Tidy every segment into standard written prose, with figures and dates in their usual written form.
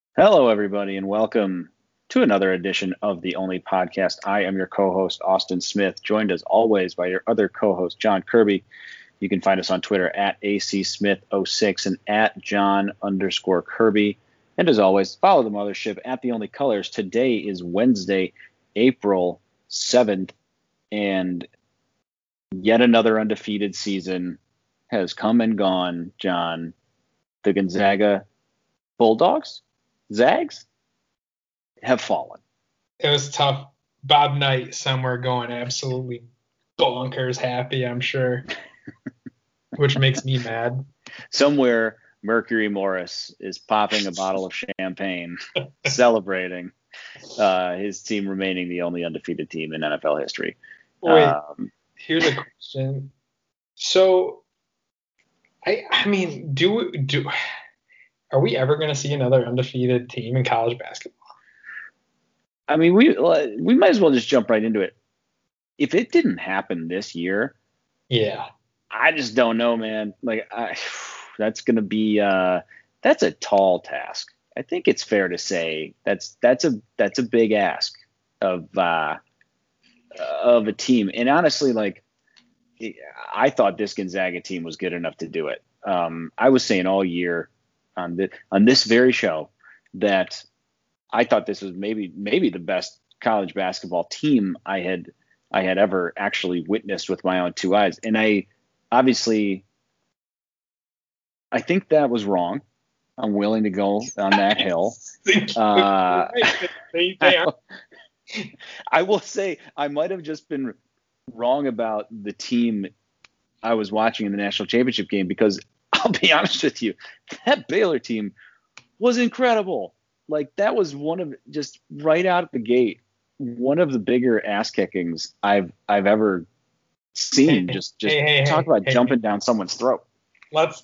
Hello, everybody, and welcome to another edition of the Only Podcast. I am your co-host, Austin Smith, joined as always by your other co-host, John Kirby. You can find us on Twitter at ACSmith06 and at John_Kirby. And as always, follow the mothership at The Only Colors. Today is Wednesday, April 7th, and yet another undefeated season has come and gone, John. The Gonzaga Bulldogs? Zags have fallen. It was tough. Bob Knight somewhere going absolutely bonkers happy, I'm sure, which makes me mad. Somewhere, Mercury Morris is popping a bottle of champagne, celebrating his team remaining the only undefeated team in NFL history. Wait, here's a question. So, I mean, are we ever going to see another undefeated team in college basketball? I mean, we might as well just jump right into it. If it didn't happen this year, yeah, I just don't know, man. That's going to be that's a tall task. I think it's fair to say that's a big ask of a team. And honestly, I thought this Gonzaga team was good enough to do it. I was saying all year on this very show that I thought this was maybe the best college basketball team I had ever actually witnessed with my own two eyes. And I think that was wrong. I'm willing to go on that hill. I will say I might have just been wrong about the team I was watching in the national championship game, because I'll be honest with you, that Baylor team was incredible. Like, that was just right out of the gate, one of the bigger ass kickings I've ever seen. Talk about jumping down someone's throat. Let's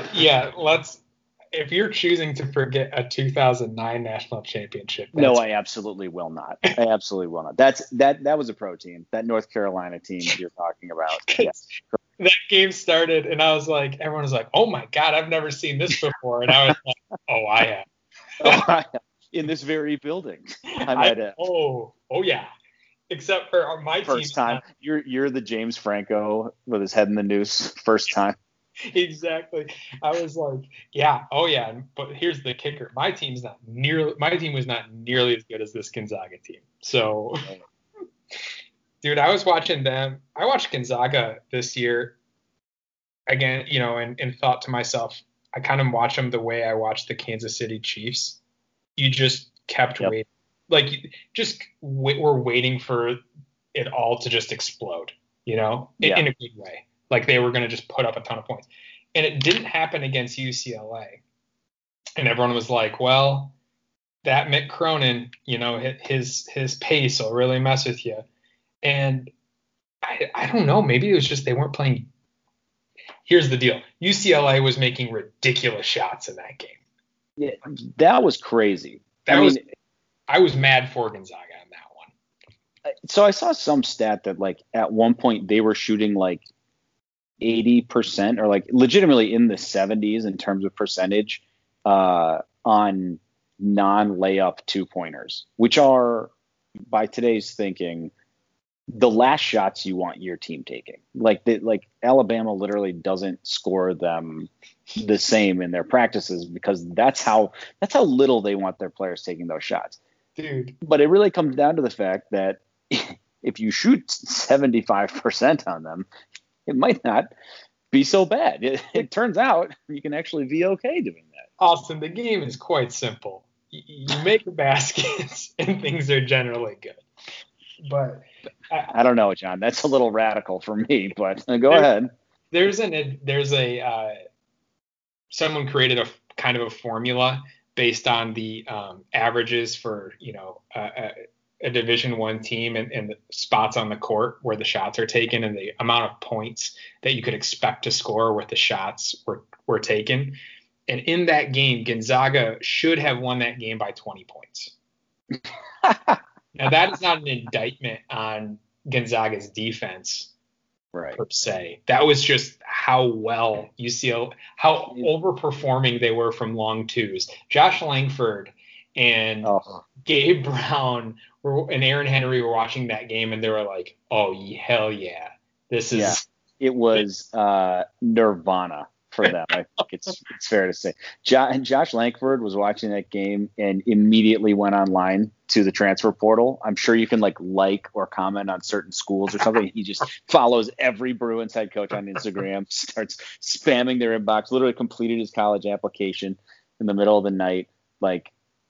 if you're choosing to forget a 2009 national championship. No, I absolutely will not. That was a pro team. That North Carolina team you're talking about. Yes. That game started and I was like, everyone was like, oh my God, I've never seen this before. And I was like, oh, I have. In this very building. Oh yeah. Except for my first time. You're the James Franco with his head in the noose first time. Exactly. I was like, yeah, oh yeah. But here's the kicker: my team was not nearly as good as this Gonzaga team. So, dude, I was watching them. I watched Gonzaga this year again, and thought to myself, I kind of watch them the way I watched the Kansas City Chiefs. You just kept waiting, we're waiting for it all to just explode, in a good way. Like they were going to just put up a ton of points. And it didn't happen against UCLA. And everyone was like, well, that Mick Cronin, his pace will really mess with you. And I don't know. Maybe it was just they weren't playing. Here's the deal. UCLA was making ridiculous shots in that game. Yeah, that was crazy. I was mad for Gonzaga on that one. So I saw some stat that at one point they were shooting 80% or legitimately in the 70s in terms of percentage on non-layup 2-pointers, which are, by today's thinking, the last shots you want your team taking. Alabama literally doesn't score them the same in their practices because that's how little they want their players taking those shots. Dude. But it really comes down to the fact that if you shoot 75% on them, it might not be so bad. It turns out you can actually be okay doing that. Austin, the game is quite simple. You make baskets and things are generally good. But I don't know, John. That's a little radical for me, but go ahead. Someone created a kind of a formula based on the averages for, a Division I team and the spots on the court where the shots are taken and the amount of points that you could expect to score where the shots were taken. And in that game, Gonzaga should have won that game by 20 points. Now, that is not an indictment on Gonzaga's defense, right, per se. That was just how overperforming they were from long twos. Josh Langford and Oh, Gabe Brown and Aaron Henry were watching that game, and they were like, "Oh, hell yeah, this yeah. is." It was nirvana for them. I think it's fair to say. Josh Langford was watching that game and immediately went online to the transfer portal. I'm sure you can like or comment on certain schools or something. He just follows every Bruins head coach on Instagram, starts spamming their inbox. Literally completed his college application in the middle of the night. Like,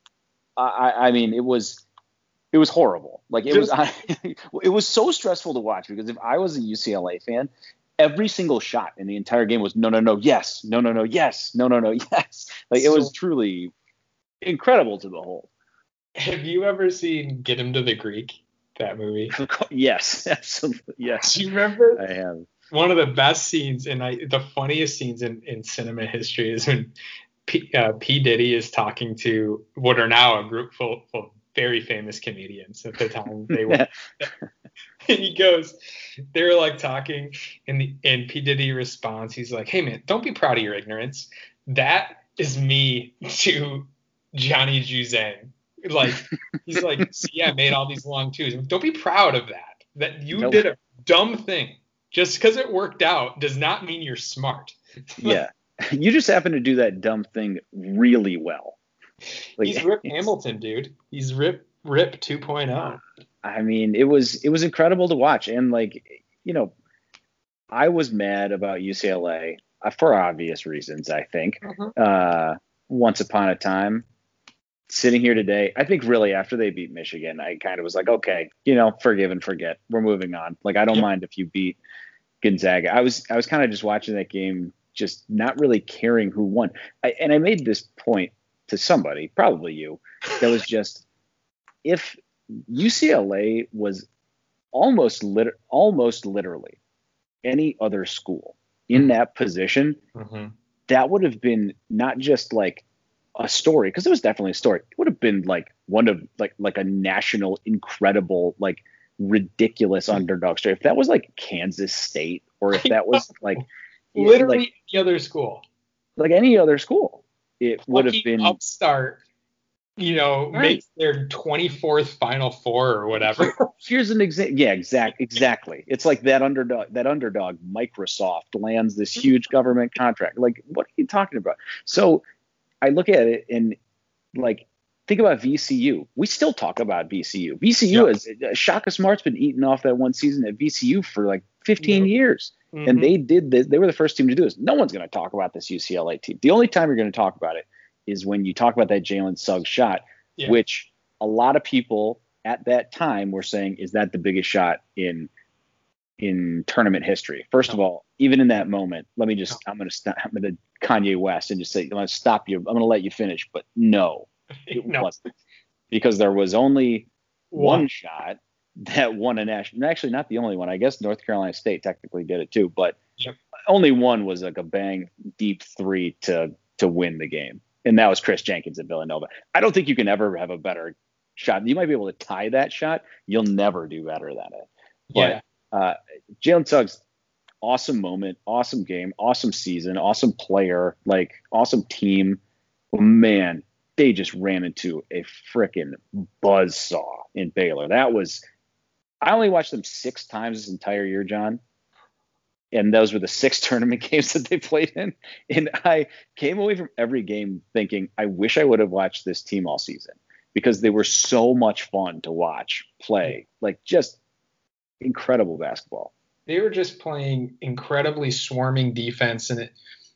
I mean, it was horrible. Like it was it was so stressful to watch because if I was a UCLA fan, every single shot in the entire game was no, yes, no, yes, no, yes. Like it was truly incredible to behold. Have you ever seen Get Him to the Greek, that movie? Yes, absolutely. Yes. Do you remember? I have. One of the best scenes and the funniest scenes in cinema history is when P. Diddy is talking to what are now a group full of very famous comedians. At the time they were. And he goes, they were like talking, and P. Diddy responds, he's like, "Hey man, don't be proud of your ignorance. That is me to Johnny Juzang." Like he's like, "See, I made all these long twos. Don't be proud of that. That you did a dumb thing. Just because it worked out does not mean you're smart." Yeah, you just happen to do that dumb thing really well. Like, he's Rip Hamilton, dude. He's Rip 2.0. I mean, it was incredible to watch, and like, you know, I was mad about UCLA for obvious reasons. I think once upon a time, sitting here today, I think really after they beat Michigan, I kind of was like, okay, forgive and forget. We're moving on. Like I don't mind if you beat Gonzaga. I was kind of just watching that game, just not really caring who won. And I made this point to somebody, probably you, that was just if UCLA was almost literally any other school in that position, that would have been not just like a story, because it was definitely a story. It would have been like one of like a national incredible, like ridiculous underdog story. If that was like Kansas State, or if that was like literally like, any other school, like any other school, it would have been upstart. Makes their 24th Final Four or whatever. Here's an example. Yeah, exactly. It's like that underdog, Microsoft lands this huge government contract. Like, what are you talking about? So I look at it and like, think about VCU. We still talk about VCU. VCU is Shaka Smart's been eating off that one season at VCU for like 15 years. And they did this. They were the first team to do this. No one's going to talk about this UCLA team. The only time you're going to talk about it is when you talk about that Jalen Suggs shot, which a lot of people at that time were saying, is that the biggest shot in tournament history? First of all, even in that moment, I'm going to Kanye West and just say, I'm going to stop you. I'm going to let you finish. But no, it wasn't. Because there was only one shot that won a national. Actually, not the only one. I guess North Carolina State technically did it too. But only one was like a bang deep three to win the game. And that was Chris Jenkins at Villanova. I don't think you can ever have a better shot. You might be able to tie that shot. You'll never do better than it. But Jalen Suggs, awesome moment, awesome game, awesome season, awesome player, like awesome team. Man, they just ran into a freaking buzzsaw in Baylor. I only watched them 6 times this entire year, John. And those were the 6 tournament games that they played in. And I came away from every game thinking, I wish I would have watched this team all season, because they were so much fun to watch play. Like, just incredible basketball. They were just playing incredibly swarming defense. And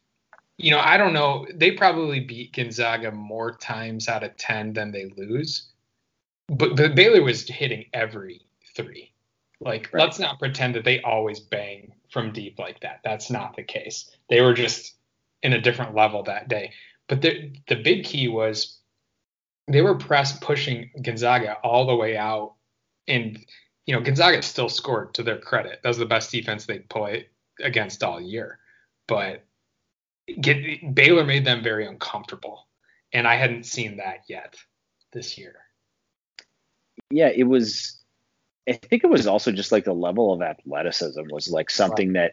I don't know. They probably beat Gonzaga more times out of 10 than they lose. But Baylor was hitting every 3. Like, let's not pretend that they always bang from deep like that. That's not the case. They were just in a different level that day. But the big key was they were pushing Gonzaga all the way out. And, Gonzaga still scored, to their credit. That was the best defense they played against all year. But Baylor made them very uncomfortable. And I hadn't seen that yet this year. Yeah, I think it was also just like the level of athleticism was like something that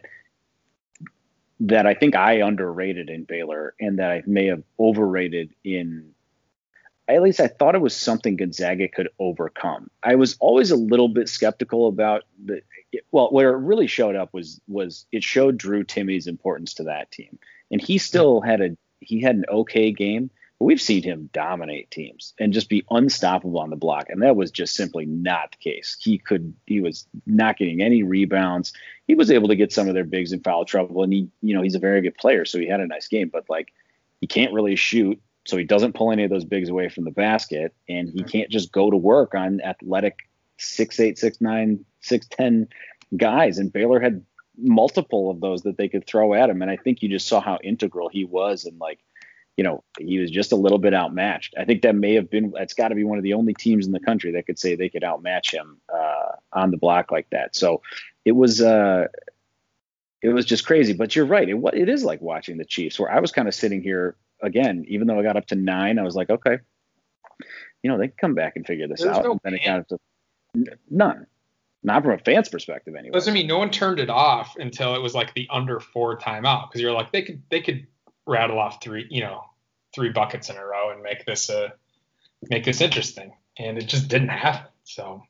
I think I underrated in Baylor, and that I may have overrated in at least I thought it was something Gonzaga could overcome. I was always a little bit skeptical about where it really showed up was it showed Drew Timme's importance to that team. And he still had an okay game, but we've seen him dominate teams and just be unstoppable on the block. And that was just simply not the case. He was not getting any rebounds. He was able to get some of their bigs in foul trouble. And he's a very good player. So he had a nice game, but like, he can't really shoot. So he doesn't pull any of those bigs away from the basket, and he can't just go to work on athletic 6'8", 6'9", 6'10" guys. And Baylor had multiple of those that they could throw at him. And I think you just saw how integral he was. And like, he was just a little bit outmatched. I think that's got to be one of the only teams in the country that could say they could outmatch him on the block like that. So it was just crazy. But you're right. It is like watching the Chiefs, where I was kind of sitting here again, even though I got up to 9, I was like, okay, they can come back and figure this out. And then it got up to none. Not from a fan's perspective, anyway. Doesn't mean no one turned it off until it was like the under 4 timeout, because you're like, they could rattle off 3 buckets in a row and make this interesting, and it just didn't happen. So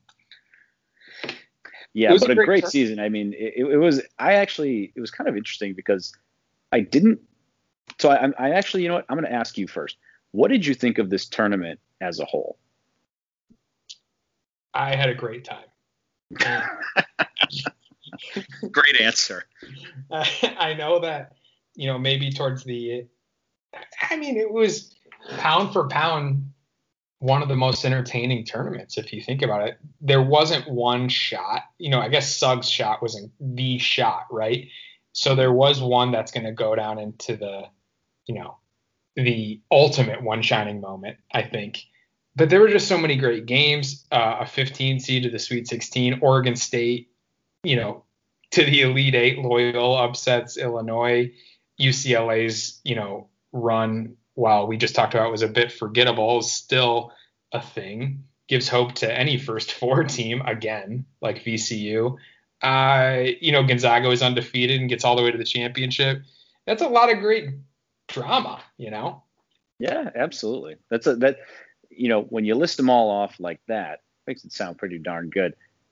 yeah, but a great season. I mean, it was kind of interesting because I didn't. So I actually, I'm going to ask you first. What did you think of this tournament as a whole? I had a great time. Great answer. I know that, maybe towards it was pound for pound one of the most entertaining tournaments, if you think about it. There wasn't one shot. I guess Suggs' shot wasn't the shot, right? So there was one that's going to go down into the ultimate one shining moment, I think. But there were just so many great games. A 15 seed to the Sweet 16, Oregon State, to the Elite Eight. Loyola upsets Illinois. UCLA's, run, while we just talked about was a bit forgettable, is still a thing. Gives hope to any first 4 team again, like VCU. Gonzaga is undefeated and gets all the way to the championship. That's a lot of great drama, Yeah, absolutely. When you list them all off like that, makes it sound pretty darn good.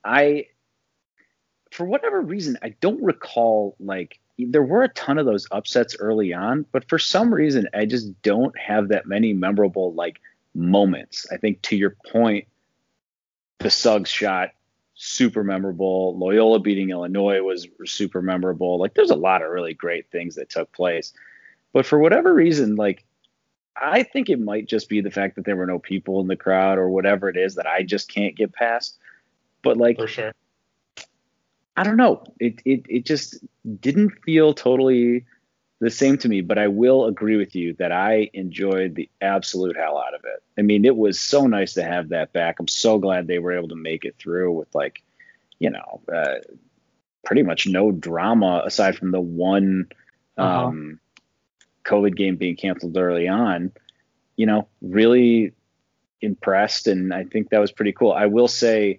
For whatever reason, I don't recall, like, there were a ton of those upsets early on, but for some reason, I just don't have that many memorable, like, moments. I think, to your point, the Suggs shot, super memorable. Loyola beating Illinois was super memorable. Like, there's a lot of really great things that took place. But for whatever reason, like, I think it might just be the fact that there were no people in the crowd or whatever it is that I just can't get past. But, like, for sure, I don't know. It just didn't feel totally the same to me. But I will agree with you that I enjoyed the absolute hell out of it. I mean, it was so nice to have that back. I'm so glad they were able to make it through with, like, pretty much no drama aside from the one COVID game being canceled early on. Really impressed, and I think that was pretty cool. I will say,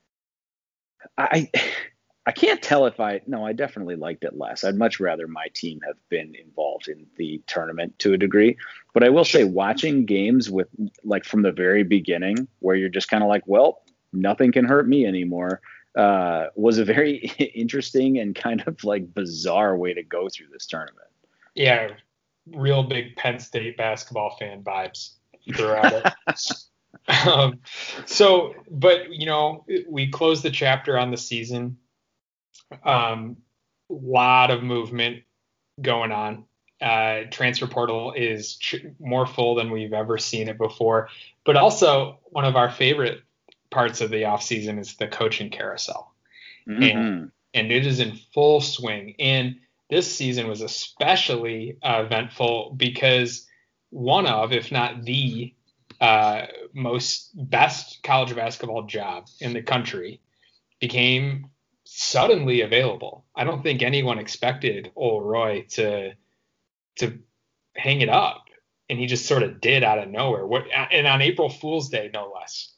I can't tell if I definitely liked it less. I'd much rather my team have been involved in the tournament to a degree. But I will say, watching games with, like, from the very beginning, where you're just kind of like, well, nothing can hurt me anymore, was a very interesting and kind of, like, bizarre way to go through this tournament. Yeah, real big Penn State basketball fan vibes throughout it. But we closed the chapter on the season. Lot of movement going on. Transfer portal is more full than we've ever seen it before. But also, one of our favorite parts of the offseason is the coaching carousel. Mm-hmm. And it is in full swing. And this season was especially eventful because one of, if not the best college basketball job in the country became suddenly available. I don't think anyone expected Ol Roy to hang it up, and he just sort of did out of nowhere. And on April Fool's Day, no less.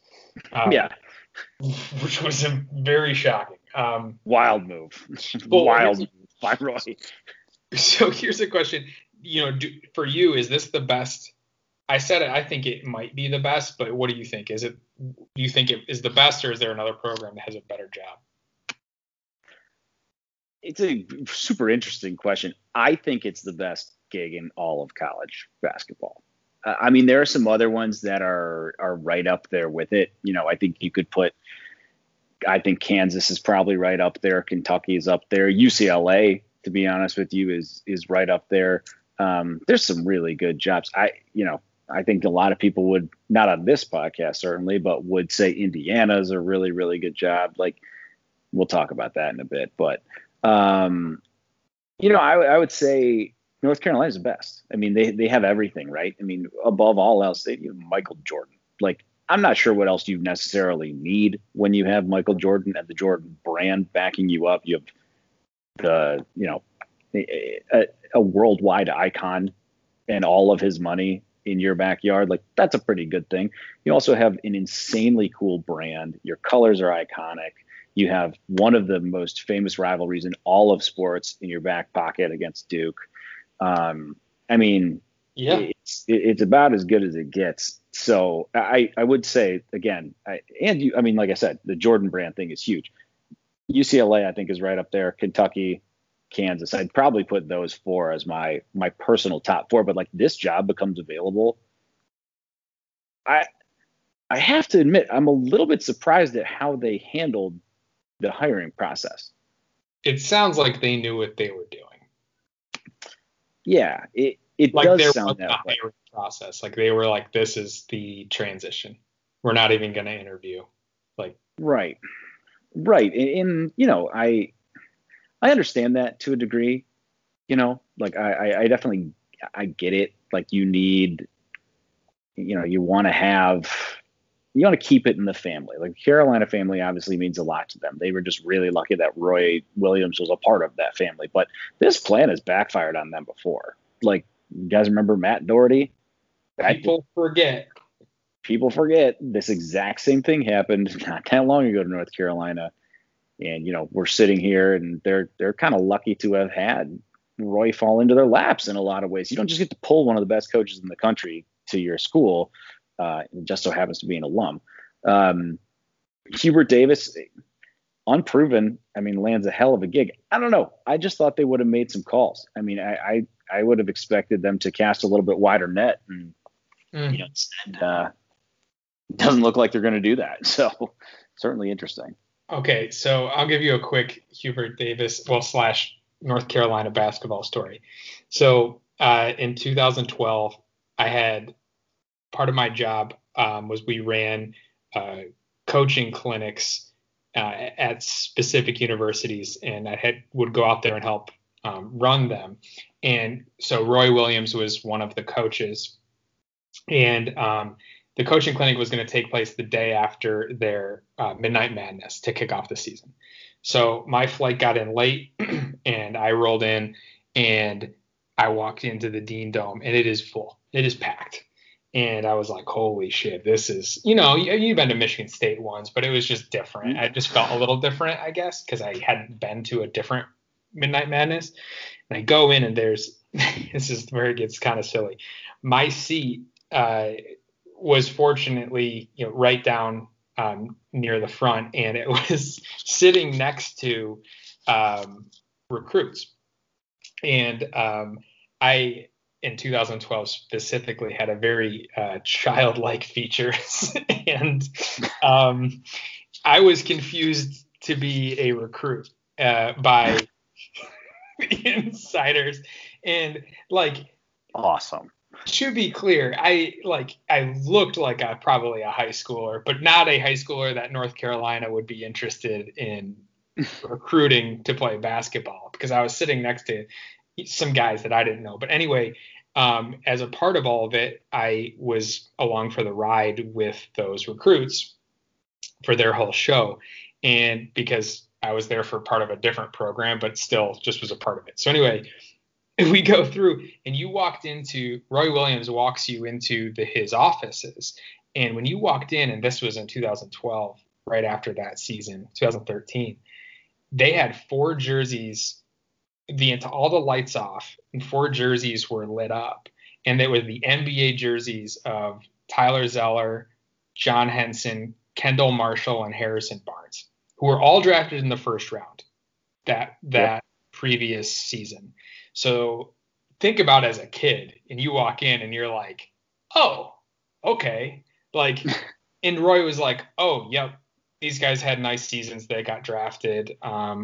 Which was very shocking. Wild move. Wild move by Roy. So here's a question. For you, is this the best I said it. I think it might be the best, but what do you think? Do you think it is the best, or is there another program that has a better job? It's a super interesting question. I think it's the best gig in all of college basketball. I mean, there are some other ones that are right up there with it. I think you could put. I think Kansas is probably right up there. Kentucky is up there. UCLA, to be honest with you, is right up there. There's some really good jobs. I think a lot of people would, not on this podcast certainly, but would say Indiana's a really, really good job. Like, we'll talk about that in a bit. But, I would say North Carolina's the best. I mean, they have everything, right? I mean, above all else, they have Michael Jordan. Like, I'm not sure what else you necessarily need when you have Michael Jordan and the Jordan brand backing you up. You have a worldwide icon and all of his money in your backyard. Like, that's a pretty good thing. You also have an insanely cool brand. Your colors are iconic. You have one of the most famous rivalries in all of sports in your back pocket against Duke. It's about as good as it gets. So I would say, again, like I said, the Jordan brand thing is huge. UCLA, I think, is right up there. Kentucky, Kansas. I'd probably put those four as my personal top four. But like, this job becomes available, I have to admit, I'm a little bit surprised at how they handled the hiring process. It sounds like they knew what they were doing. Yeah, it like does sound that way. Hiring process. Like, they were like, this is the transition. We're not even going to interview. Like, right. And I understand that to a degree. Like, I definitely, I get it. Like, you need, you want to keep it in the family. Like, Carolina family obviously means a lot to them. They were just really lucky that Roy Williams was a part of that family. But this plan has backfired on them before. Like, you guys remember Matt Doherty? People forget this exact same thing happened not that long ago to North Carolina. And, we're sitting here and they're kind of lucky to have had Roy fall into their laps in a lot of ways. You don't just get to pull one of the best coaches in the country to your school. It just so happens to be an alum. Hubert Davis, unproven, lands a hell of a gig. I don't know. I just thought they would have made some calls. I would have expected them to cast a little bit wider net. And, instead, it doesn't look like they're going to do that. So certainly interesting. Okay, so I'll give you a quick Hubert Davis, / North Carolina basketball story. So in 2012, I had part of my job was we ran coaching clinics at specific universities, and I would go out there and help run them. And so Roy Williams was one of the coaches, and the coaching clinic was going to take place the day after their Midnight Madness to kick off the season. So my flight got in late, and I rolled in, and I walked into the Dean Dome, and it is full. It is packed. And I was like, holy shit, this is, you've been to Michigan State once, but it was just different. I just felt a little different, I guess, because I hadn't been to a different Midnight Madness. And I go in, and this is where it gets kind of silly. My seat was fortunately, right down near the front, and it was sitting next to recruits. And I, in 2012 specifically, had a very childlike features, and I was confused to be a recruit by the insiders. And like, awesome. To be clear, I looked like probably a high schooler, but not a high schooler that North Carolina would be interested in recruiting to play basketball, because I was sitting next to some guys that I didn't know. But anyway, as a part of all of it, I was along for the ride with those recruits for their whole show. And because I was there for part of a different program, but still just was a part of it. So anyway, we go through, and Roy Williams walks you into his offices. And when you walked in, and this was in 2012, right after that season, 2013, they had 4 jerseys, all the lights off, and 4 jerseys were lit up. and it was the NBA jerseys of Tyler Zeller, John Henson, Kendall Marshall, and Harrison Barnes, who were all drafted in the first round that previous season. So think about as a kid, and you walk in and you're like, oh, okay. Like, and Roy was like, oh, yep, these guys had nice seasons. They got drafted.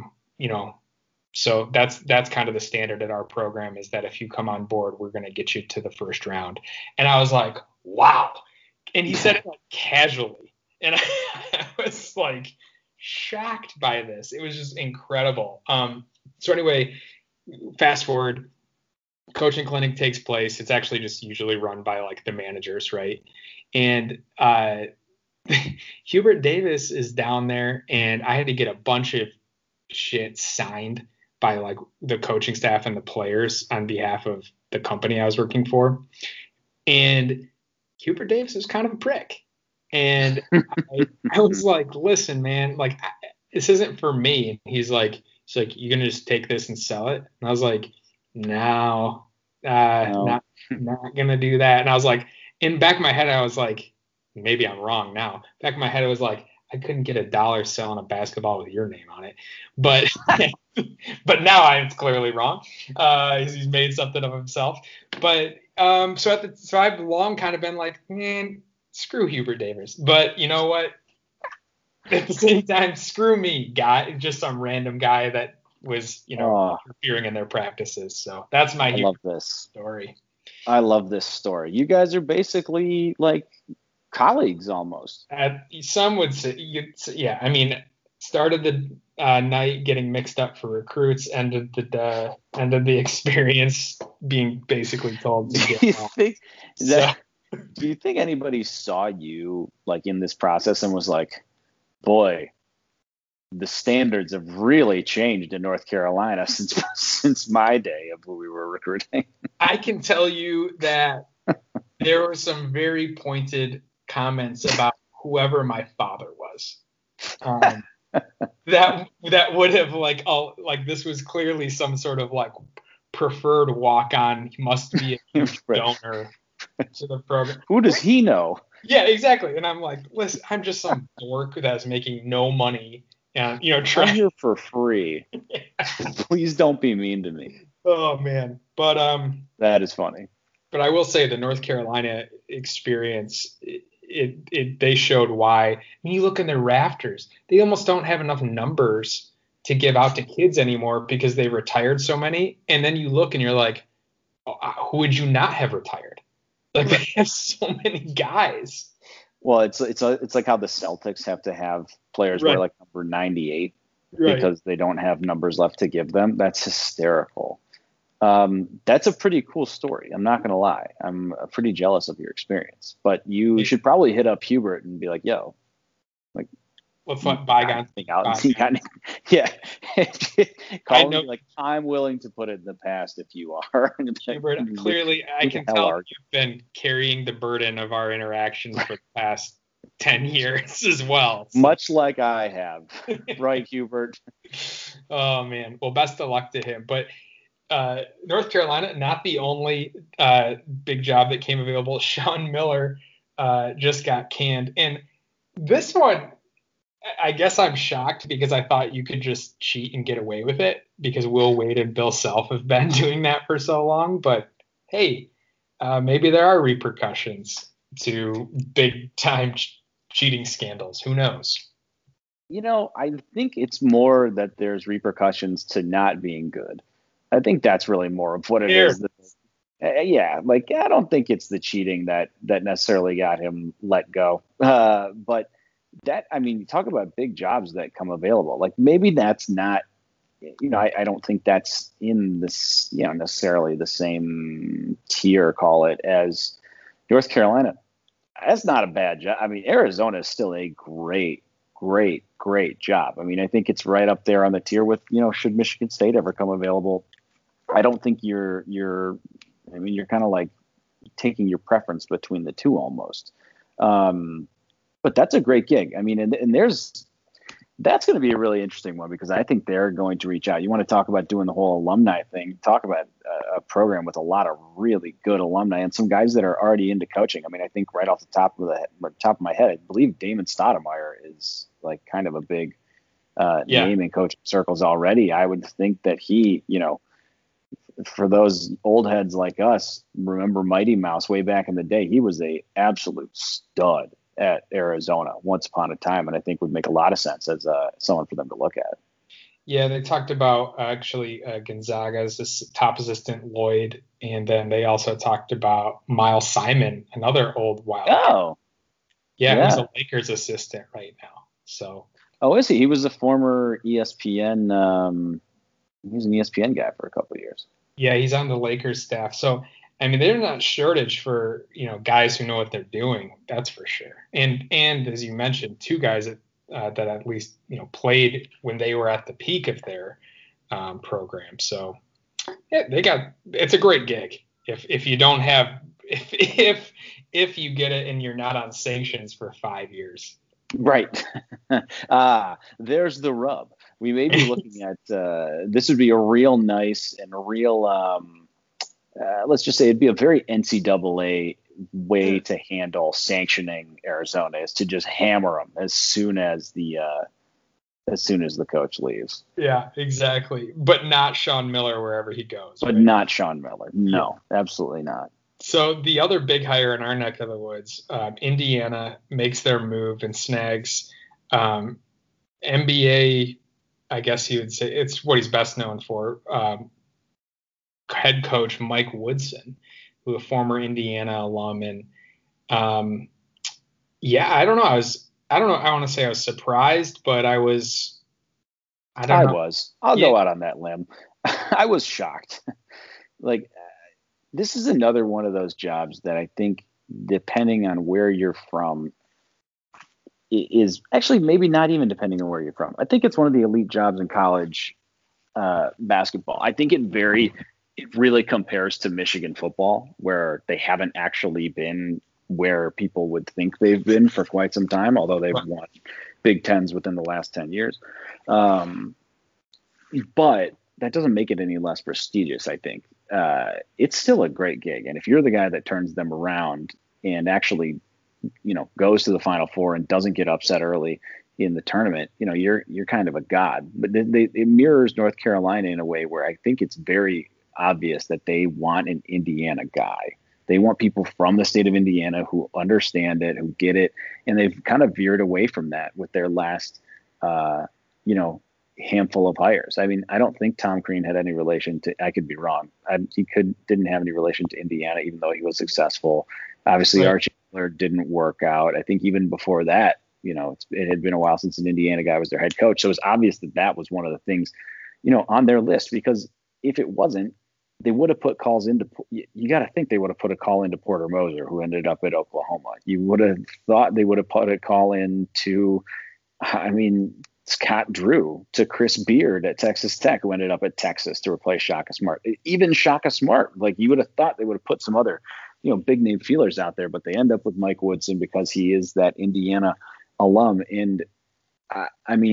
So that's kind of the standard at our program, is that if you come on board, we're going to get you to the first round. And I was like, wow. And he said it like casually. And I was like shocked by this. It was just incredible. So anyway, fast forward, coaching clinic takes place. It's actually just usually run by like the managers, right? And Hubert Davis is down there, and I had to get a bunch of shit signed by like the coaching staff and the players on behalf of the company I was working for. And Hubert Davis is kind of a prick. And I was like, listen, man, like this isn't for me. And he's like, you're going to just take this and sell it? And I was like, no. Not going to do that. And I was like, in back of my head, I was like, maybe I'm wrong now. Back of my head, I was like, I couldn't get $1 selling a basketball with your name on it. But but now I'm clearly wrong. He's made something of himself. But so I've long kind of been like, man, screw Hubert Davis. But you know what? At the same time, screw me, guy. Just some random guy that was, interfering in their practices. So that's my story. I love this story. You guys are basically like colleagues almost. Some would say, yeah. I mean, started the night getting mixed up for recruits, ended the experience being basically told to get off. Do you think anybody saw you like in this process and was like, boy, the standards have really changed in North Carolina since my day of who we were recruiting? I can tell you that there were some very pointed comments about whoever my father was. That would have like this was clearly some sort of like preferred walk-on. He must be a huge donor to the program. Who does he know? Yeah, exactly. And I'm like, listen, I'm just some dork that's making no money and I'm here for free. Please don't be mean to me. Oh man, but that is funny. But I will say the North Carolina experience, they showed why. When you look in their rafters, they almost don't have enough numbers to give out to kids anymore because they retired so many. And then you look and you're like, who would you not have retired? Like they have so many guys. Well, it's like how the Celtics have to have players wear like number 98 because they don't have numbers left to give them. That's hysterical. That's a pretty cool story. I'm not going to lie. I'm pretty jealous of your experience, but you should probably hit up Hubert and be like, yo, like, let's let bygones be out. Yeah. Call him like, I'm willing to put it in the past if you are. Hubert, clearly I can tell you've been carrying the burden of our interactions for the past 10 years as well. So. Much like I have. Right, Hubert? Oh, man. Well, best of luck to him. But North Carolina, not the only big job that came available. Sean Miller just got canned. And this one, I guess I'm shocked because I thought you could just cheat and get away with it because Will Wade and Bill Self have been doing that for so long. But hey, maybe there are repercussions to big time cheating scandals. Who knows? I think it's more that there's repercussions to not being good. I think that's really more of what it is. Yeah, like I don't think it's the cheating that necessarily got him let go. But that, I mean, you talk about big jobs that come available. Like maybe that's not, I don't think that's in this, necessarily the same tier, call it, as North Carolina. That's not a bad job. I mean, Arizona is still a great job. I mean, I think it's right up there on the tier with, should Michigan State ever come available. I don't think you're kind of like taking your preference between the two almost. But that's a great gig. I mean, and that's going to be a really interesting one because I think they're going to reach out. You want to talk about doing the whole alumni thing, talk about a program with a lot of really good alumni and some guys that are already into coaching. I mean, I think right off the top of my head, I believe Damon Stoudemire is like kind of a big name in coaching circles already. I would think that he, for those old heads like us, remember Mighty Mouse way back in the day, he was a absolute stud at Arizona once upon a time, and I think would make a lot of sense as someone for them to look at. Yeah, they talked about actually Gonzaga's top assistant Lloyd, and then they also talked about Miles Simon, another old Wildcat. Oh, yeah, who's a Lakers assistant right now. So. Oh, is he? He was a former ESPN. He was an ESPN guy for a couple of years. Yeah, he's on the Lakers staff. So, I mean, they're not shortage for guys who know what they're doing. That's for sure. And as you mentioned, two guys that at least played when they were at the peak of their program. So, yeah, it's a great gig. If you don't have if you get it and you're not on sanctions for 5 years. Right. There's the rub. We may be looking at this would be a real nice and a real let's just say it'd be a very NCAA way to handle sanctioning Arizona is to just hammer them as soon as the coach leaves. Yeah, exactly. But not Sean Miller wherever he goes. But right? Not Sean Miller. No, absolutely not. So the other big hire in our neck of the woods, Indiana makes their move and snags NBA, I guess you would say it's what he's best known for, head coach Mike Woodson, who a former Indiana alum. And I don't know. I want to say I was surprised, but I was. I'll go out on that limb. I was shocked. This is another one of those jobs that I think, depending on where you're from, is actually maybe not even depending on where you're from. I think it's one of the elite jobs in college basketball. I think it really compares to Michigan football, where they haven't actually been where people would think they've been for quite some time, although they've won Big Tens within the last 10 years. But that doesn't make it any less prestigious, I think. It's still a great gig. And if you're the guy that turns them around and actually, goes to the Final Four and doesn't get upset early in the tournament, you're kind of a god. But it mirrors North Carolina in a way where I think it's very obvious that they want an Indiana guy. They want people from the state of Indiana who understand it, who get it. And they've kind of veered away from that with their last, handful of hires. I mean, I don't think Tom Crean had any relation to, I could be wrong. Didn't have any relation to Indiana, even though he was successful. Obviously, right. Archie Miller didn't work out. I think even before that, it had been a while since an Indiana guy was their head coach. So it was obvious that was one of the things, on their list, because if it wasn't, they would have put calls into, you got to think they would have put a call into Porter Moser, who ended up at Oklahoma. You would have thought they would have put a call into, Scott Drew, to Chris Beard at Texas Tech, who ended up at Texas to replace Shaka Smart. Even Shaka Smart, you would have thought they would have put some other, big name feelers out there, but they end up with Mike Woodson because he is that Indiana alum. And I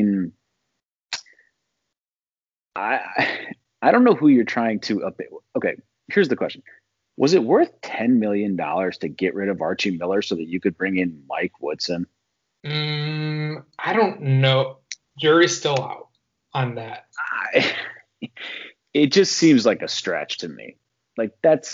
don't know who you're trying to. Okay, here's the question: was it worth $10 million to get rid of Archie Miller so that you could bring in Mike Woodson? I don't know. Jury's still out on that. It just seems like a stretch to me. That's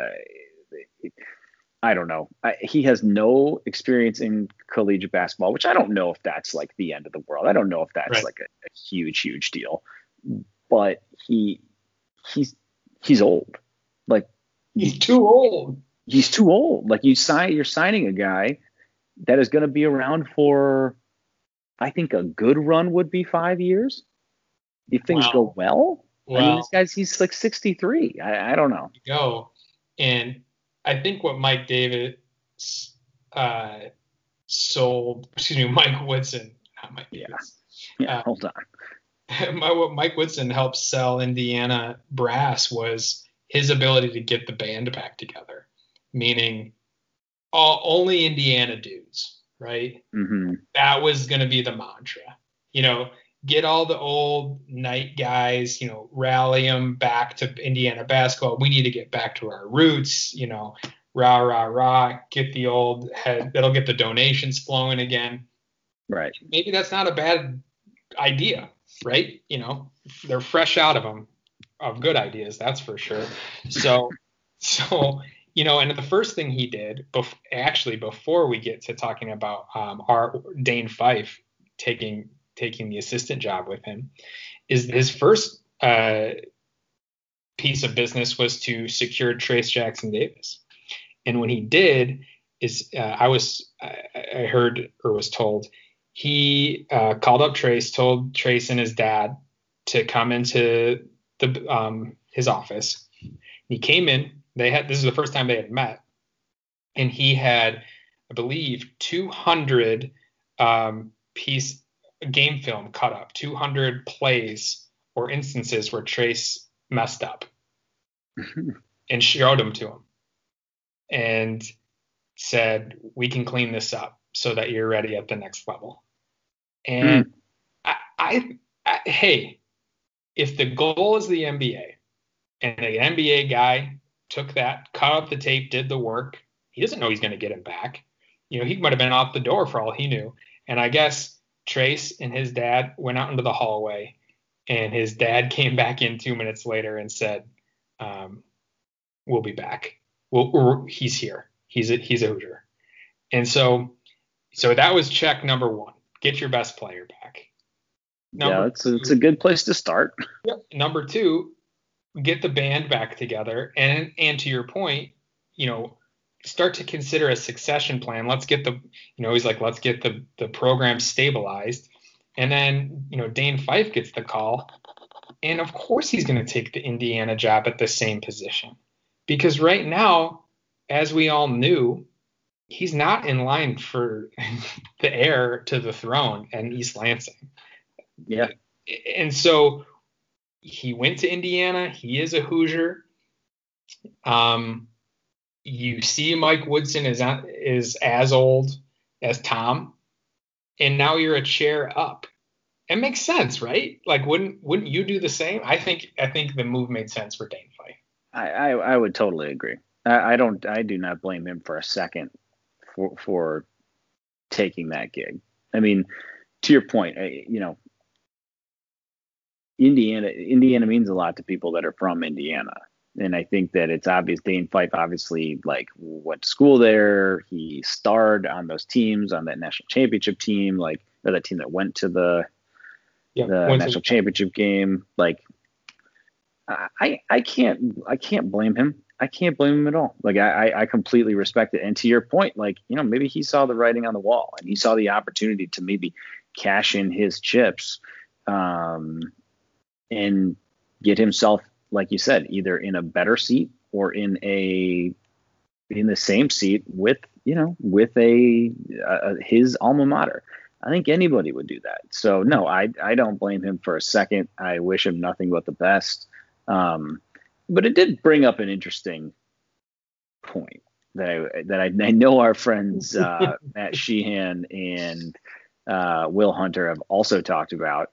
I don't know. He has no experience in collegiate basketball, which I don't know if that's the end of the world. I don't know if that's right. a huge deal. But he's old. He's too old. He's too old. You're signing a guy that is going to be around for, I think a good run would be 5 years if things go well. This guy's, he's 63. I don't know. Go. And I think what Mike Woodson, not Mike Davis. Yeah, hold on. What Mike Woodson helped sell Indiana brass was his ability to get the band back together, meaning only Indiana dudes, right? Mm-hmm. That was going to be the mantra. get all the old night guys, rally them back to Indiana basketball. We need to get back to our roots, rah, rah, rah, get the old head. That'll get the donations flowing again. Right. Maybe that's not a bad idea, right? They're fresh out of them, of good ideas, that's for sure. So, and the first thing he did, before we get to talking about our Dane Fife taking the assistant job with him, is his first piece of business was to secure Trayce Jackson-Davis. And when he did, I heard or was told, he called up Trayce, told Trayce and his dad to come into his office. He came in. This is the first time they had met, and he had, I believe, 200 piece game film cut up, 200 plays or instances where Trayce messed up, and showed them to him, and said, "We can clean this up so that you're ready at the next level." And hey, if the goal is the NBA, and the NBA guy took that, cut up the tape, did the work, he doesn't know he's going to get him back. He might have been out the door for all he knew. And I guess Trayce and his dad went out into the hallway, and his dad came back in 2 minutes later and said, "We'll be back. He's here. He's a Hoosier." And so that was check number one. Get your best player back. It's a good place to start. Yep. Number two, get the band back together, and to your point, start to consider a succession plan. Let's get let's get the program stabilized. And then, Dane Fife gets the call, and of course he's going to take the Indiana job at the same position, because right now, as we all knew, he's not in line for the heir to the throne in East Lansing. Yeah. And so he went to Indiana. He is a Hoosier. You see Mike Woodson is as old as Tom, and now you're a chair up. It makes sense, right? Like, wouldn't you do the same? I think the move made sense for Dane Fife. I would totally agree. I do not blame him for a second for taking that gig. I mean, to your point, Indiana means a lot to people that are from Indiana. And I think that it's obvious Dane Fife obviously went to school there. He starred on those teams, on that national championship team, or that team that went to the national championship game. I can't blame him. I can't blame him at all. I completely respect it. And to your point, maybe he saw the writing on the wall, and he saw the opportunity to maybe cash in his chips, and get himself, like you said, either in a better seat or in the same seat with his alma mater. I think anybody would do that. So no, I don't blame him for a second. I wish him nothing but the best. But it did bring up an interesting point that I know our friends Matt Sheehan and Will Hunter have also talked about.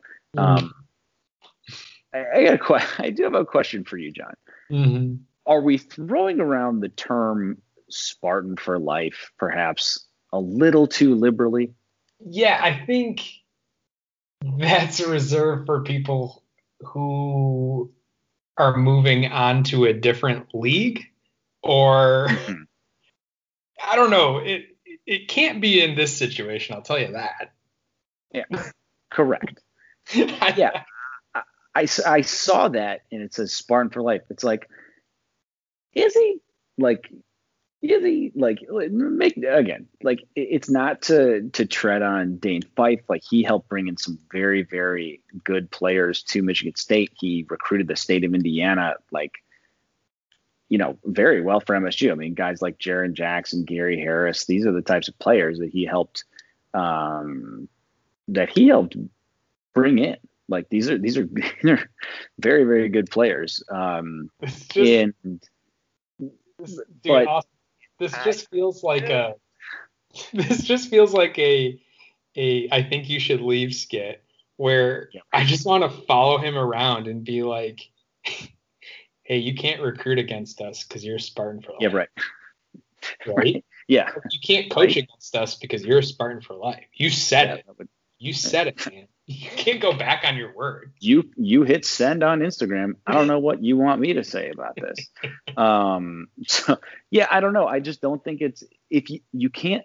I do have a question for you, John. Mm-hmm. Are we throwing around the term Spartan for life perhaps a little too liberally? Yeah, I think that's reserved for people who are moving on to a different league, or I don't know. It can't be in this situation, I'll tell you that. Yeah, correct. Yeah. I saw that, and it says Spartan for life. It's is he it's not to tread on Dane Fife. He helped bring in some very, very good players to Michigan State. He recruited the state of Indiana, very well for MSU. I mean, guys like Jaren Jackson, Gary Harris, these are the types of players that he helped bring in. These are very, very good players. This just feels like a I think you should leave skit where I just want to follow him around and be like, hey, you can't recruit against us because you're a Spartan for life. Yeah, right. Right? Yeah. You can't coach against us because you're a Spartan for life. You said it. You said it, man. You can't go back on your word. You hit send on Instagram. I don't know what you want me to say about this. So yeah, I don't know. I just don't think it's, if you can't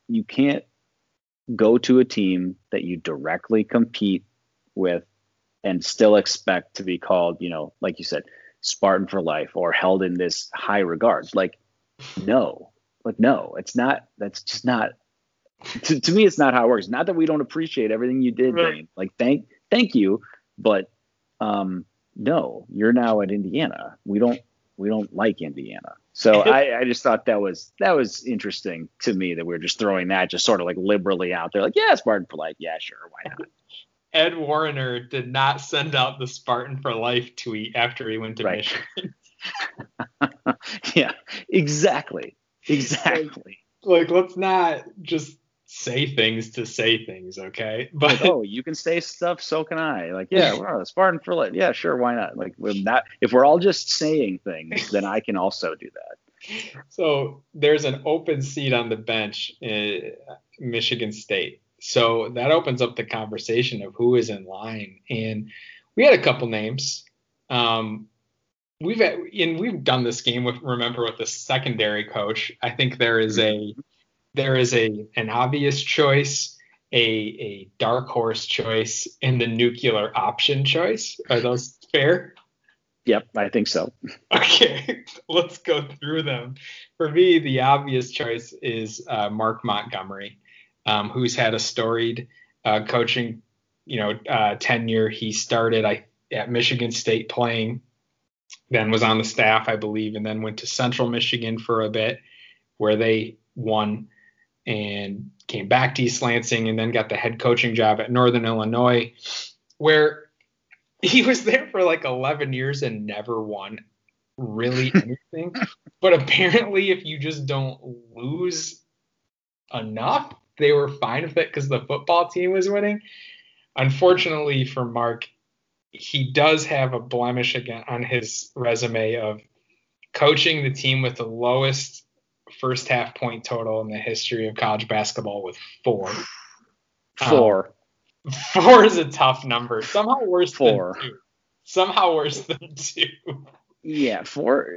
go to a team that you directly compete with and still expect to be called, like you said, Spartan for life or held in this high regard. No, it's not. That's just not. To me, it's not how it works. Not that we don't appreciate everything you did, Dane. Thank you, but no, you're now at Indiana. We don't like Indiana. So I just thought that was interesting to me that we were just throwing that just sort of like liberally out there. Like, yeah, Spartan for life. Yeah, sure, why not? Ed Warner did not send out the Spartan for life tweet after he went to Michigan. Yeah, exactly. Let's not just say things to say things, okay? But you can say stuff, so can I. We're Spartan for life. Yeah, sure, why not? If we're all just saying things, then I can also do that. So there's an open seat on the bench in Michigan State. So that opens up the conversation of who is in line. And we had a couple names. We've done this game with the secondary coach. I think there is an obvious choice, a dark horse choice, and the nuclear option choice. Are those fair? Yep, I think so. Okay, let's go through them. For me, the obvious choice is Mark Montgomery, who's had a storied coaching, tenure. He started at Michigan State playing, then was on the staff, I believe, and then went to Central Michigan for a bit, where they won, and came back to East Lansing, and then got the head coaching job at Northern Illinois, where he was there for 11 years and never won really anything. But apparently, if you just don't lose enough, they were fine with it because the football team was winning. Unfortunately for Mark, he does have a blemish again on his resume of coaching the team with the lowest first half point total in the history of college basketball with 4. 4. 4 is a tough number. Somehow worse 4. than 2. Somehow worse than 2. Yeah, 4.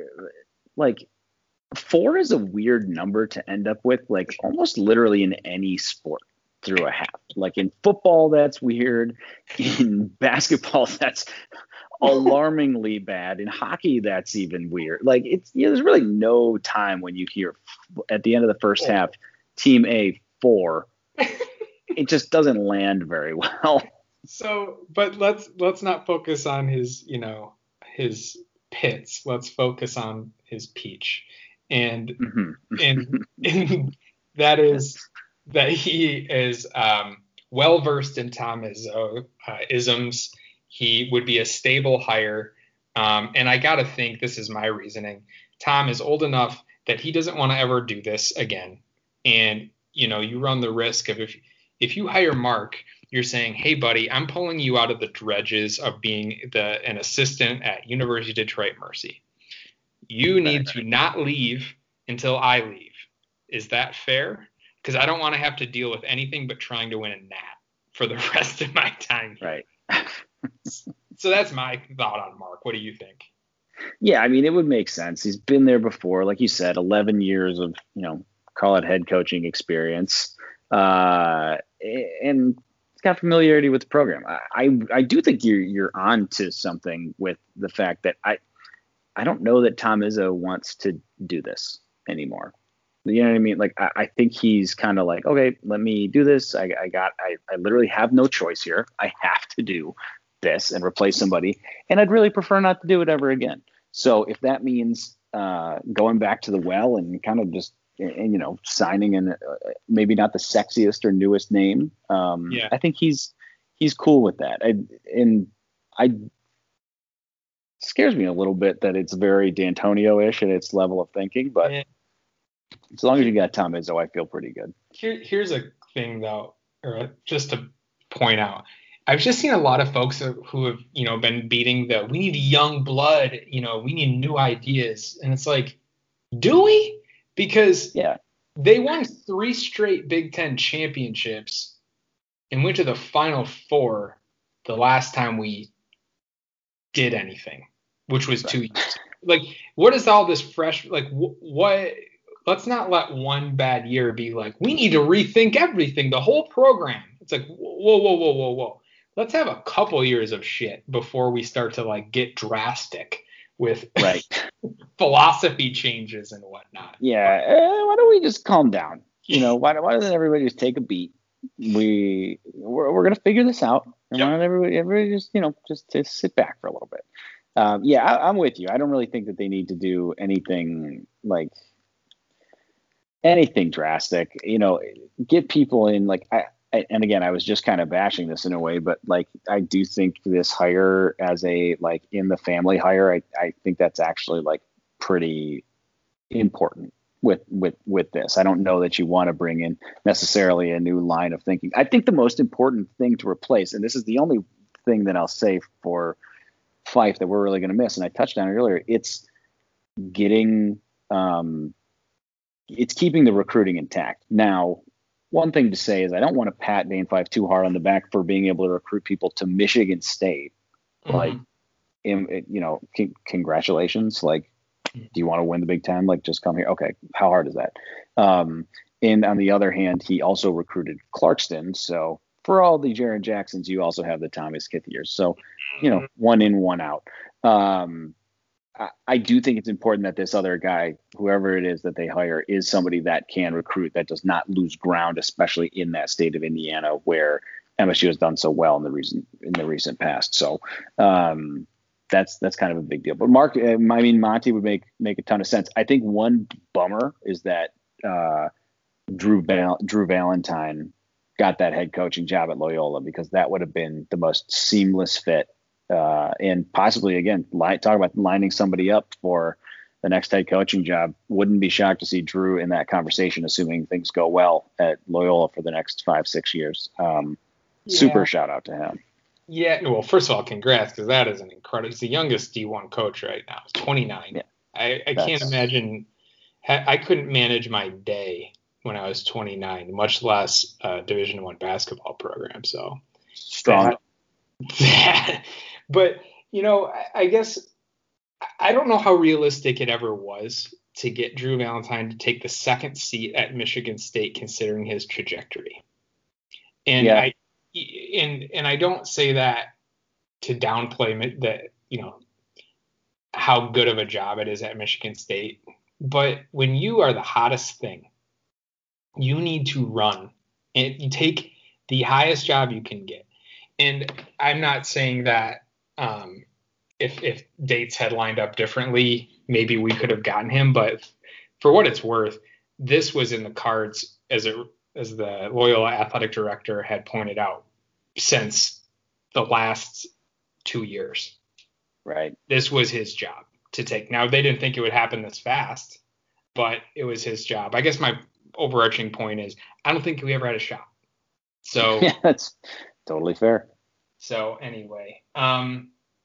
4 is a weird number to end up with, almost literally in any sport through a half. In football, that's weird. In basketball, that's alarmingly bad. In hockey, that's even weird. There's really no time when you hear at the end of the first half, Team A 4. It just doesn't land very well. So, but let's not focus on his pits. Let's focus on his peach, and that is that he is well versed in Tom Izzo isms. He would be a stable hire, and I gotta think, this is my reasoning. Tom is old enough that he doesn't want to ever do this again, and you run the risk of if you hire Mark, you're saying, hey, buddy, I'm pulling you out of the dredges of being an assistant at University of Detroit Mercy. You need to not leave until I leave. Is that fair? Because I don't want to have to deal with anything but trying to win a nat for the rest of my time here. Right. So that's my thought on Mark. What do you think? Yeah, I mean, it would make sense. He's been there before. Like you said, 11 years of, call it head coaching experience. And it's got familiarity with the program. I do think you're on to something with the fact that I don't know that Tom Izzo wants to do this anymore. You know what I mean? I think he's kind of okay, let me do this. I literally have no choice here. I have to do this and replace somebody, and I'd really prefer not to do it ever again. So if that means going back to the well and kind of just signing in maybe not the sexiest or newest name, I think he's cool with that. I scares me a little bit that it's very D'Antonio-ish in its level of thinking, but as long as you got Tom Izzo, I feel pretty good. Here's a thing though, or just to point out, I've just seen a lot of folks who have, been beating we need young blood, we need new ideas. And it's like, do we? Because Yeah. they won 3 straight Big Ten championships and went to the Final Four the last time we did anything, which was 2 years. Like, what is all this fresh? Like, what? Let's not let one bad year be like, we need to rethink everything, the whole program. It's like, whoa. Let's have a couple years of shit before we start to like get drastic with philosophy changes and whatnot. Yeah. Why don't we just calm down? Why doesn't everybody just take a beat? We're gonna figure this out. And why don't everybody just just sit back for a little bit. I'm with you. I don't really think that they need to do anything drastic. Get people in and again, I was just kind of bashing this in a way, but I do think this hire as a in the family hire, I think that's actually pretty important with this. I don't know that you want to bring in necessarily a new line of thinking. I think the most important thing to replace, and this is the only thing that I'll say for Fife that we're really going to miss, and I touched on it earlier, it's getting it's keeping the recruiting intact. Now, one thing to say is I don't want to pat Dane Fife too hard on the back for being able to recruit people to Michigan State. Congratulations. Do you want to win the Big Ten? Just come here. Okay. How hard is that? And on the other hand, he also recruited Clarkston. So for all the Jaren Jacksons, you also have the Thomas Kithiers. So, one in, one out. I do think it's important that this other guy, whoever it is that they hire, is somebody that can recruit, that does not lose ground, especially in that state of Indiana where MSU has done so well in the recent past. So that's kind of a big deal. But Monty would make a ton of sense. I think one bummer is that Drew Valentine got that head coaching job at Loyola, because that would have been the most seamless fit. And possibly, again, talk about lining somebody up for the next head coaching job. Wouldn't be shocked to see Drew in that conversation, assuming things go well at Loyola for the next 5-6 years. Super shout out to him. Yeah. Well, first of all, congrats, because that is an incredible. He's the youngest D1 coach right now. He's 29. Yeah, I can't imagine. I couldn't manage my day when I was 29, much less a Division I basketball program. So strong. But, I guess I don't know how realistic it ever was to get Drew Valentine to take the second seat at Michigan State, considering his trajectory. And I don't say that to downplay that, how good of a job it is at Michigan State. But when you are the hottest thing, you need to run and you take the highest job you can get. And I'm not saying that if dates had lined up differently, maybe we could have gotten him. But for what it's worth, this was in the cards, as the Loyola athletic director had pointed out, since the last 2 years. Right. This was his job to take. Now, they didn't think it would happen this fast, but it was his job. I guess my overarching point is I don't think we ever had a shot. So yeah, that's totally fair. So anyway, but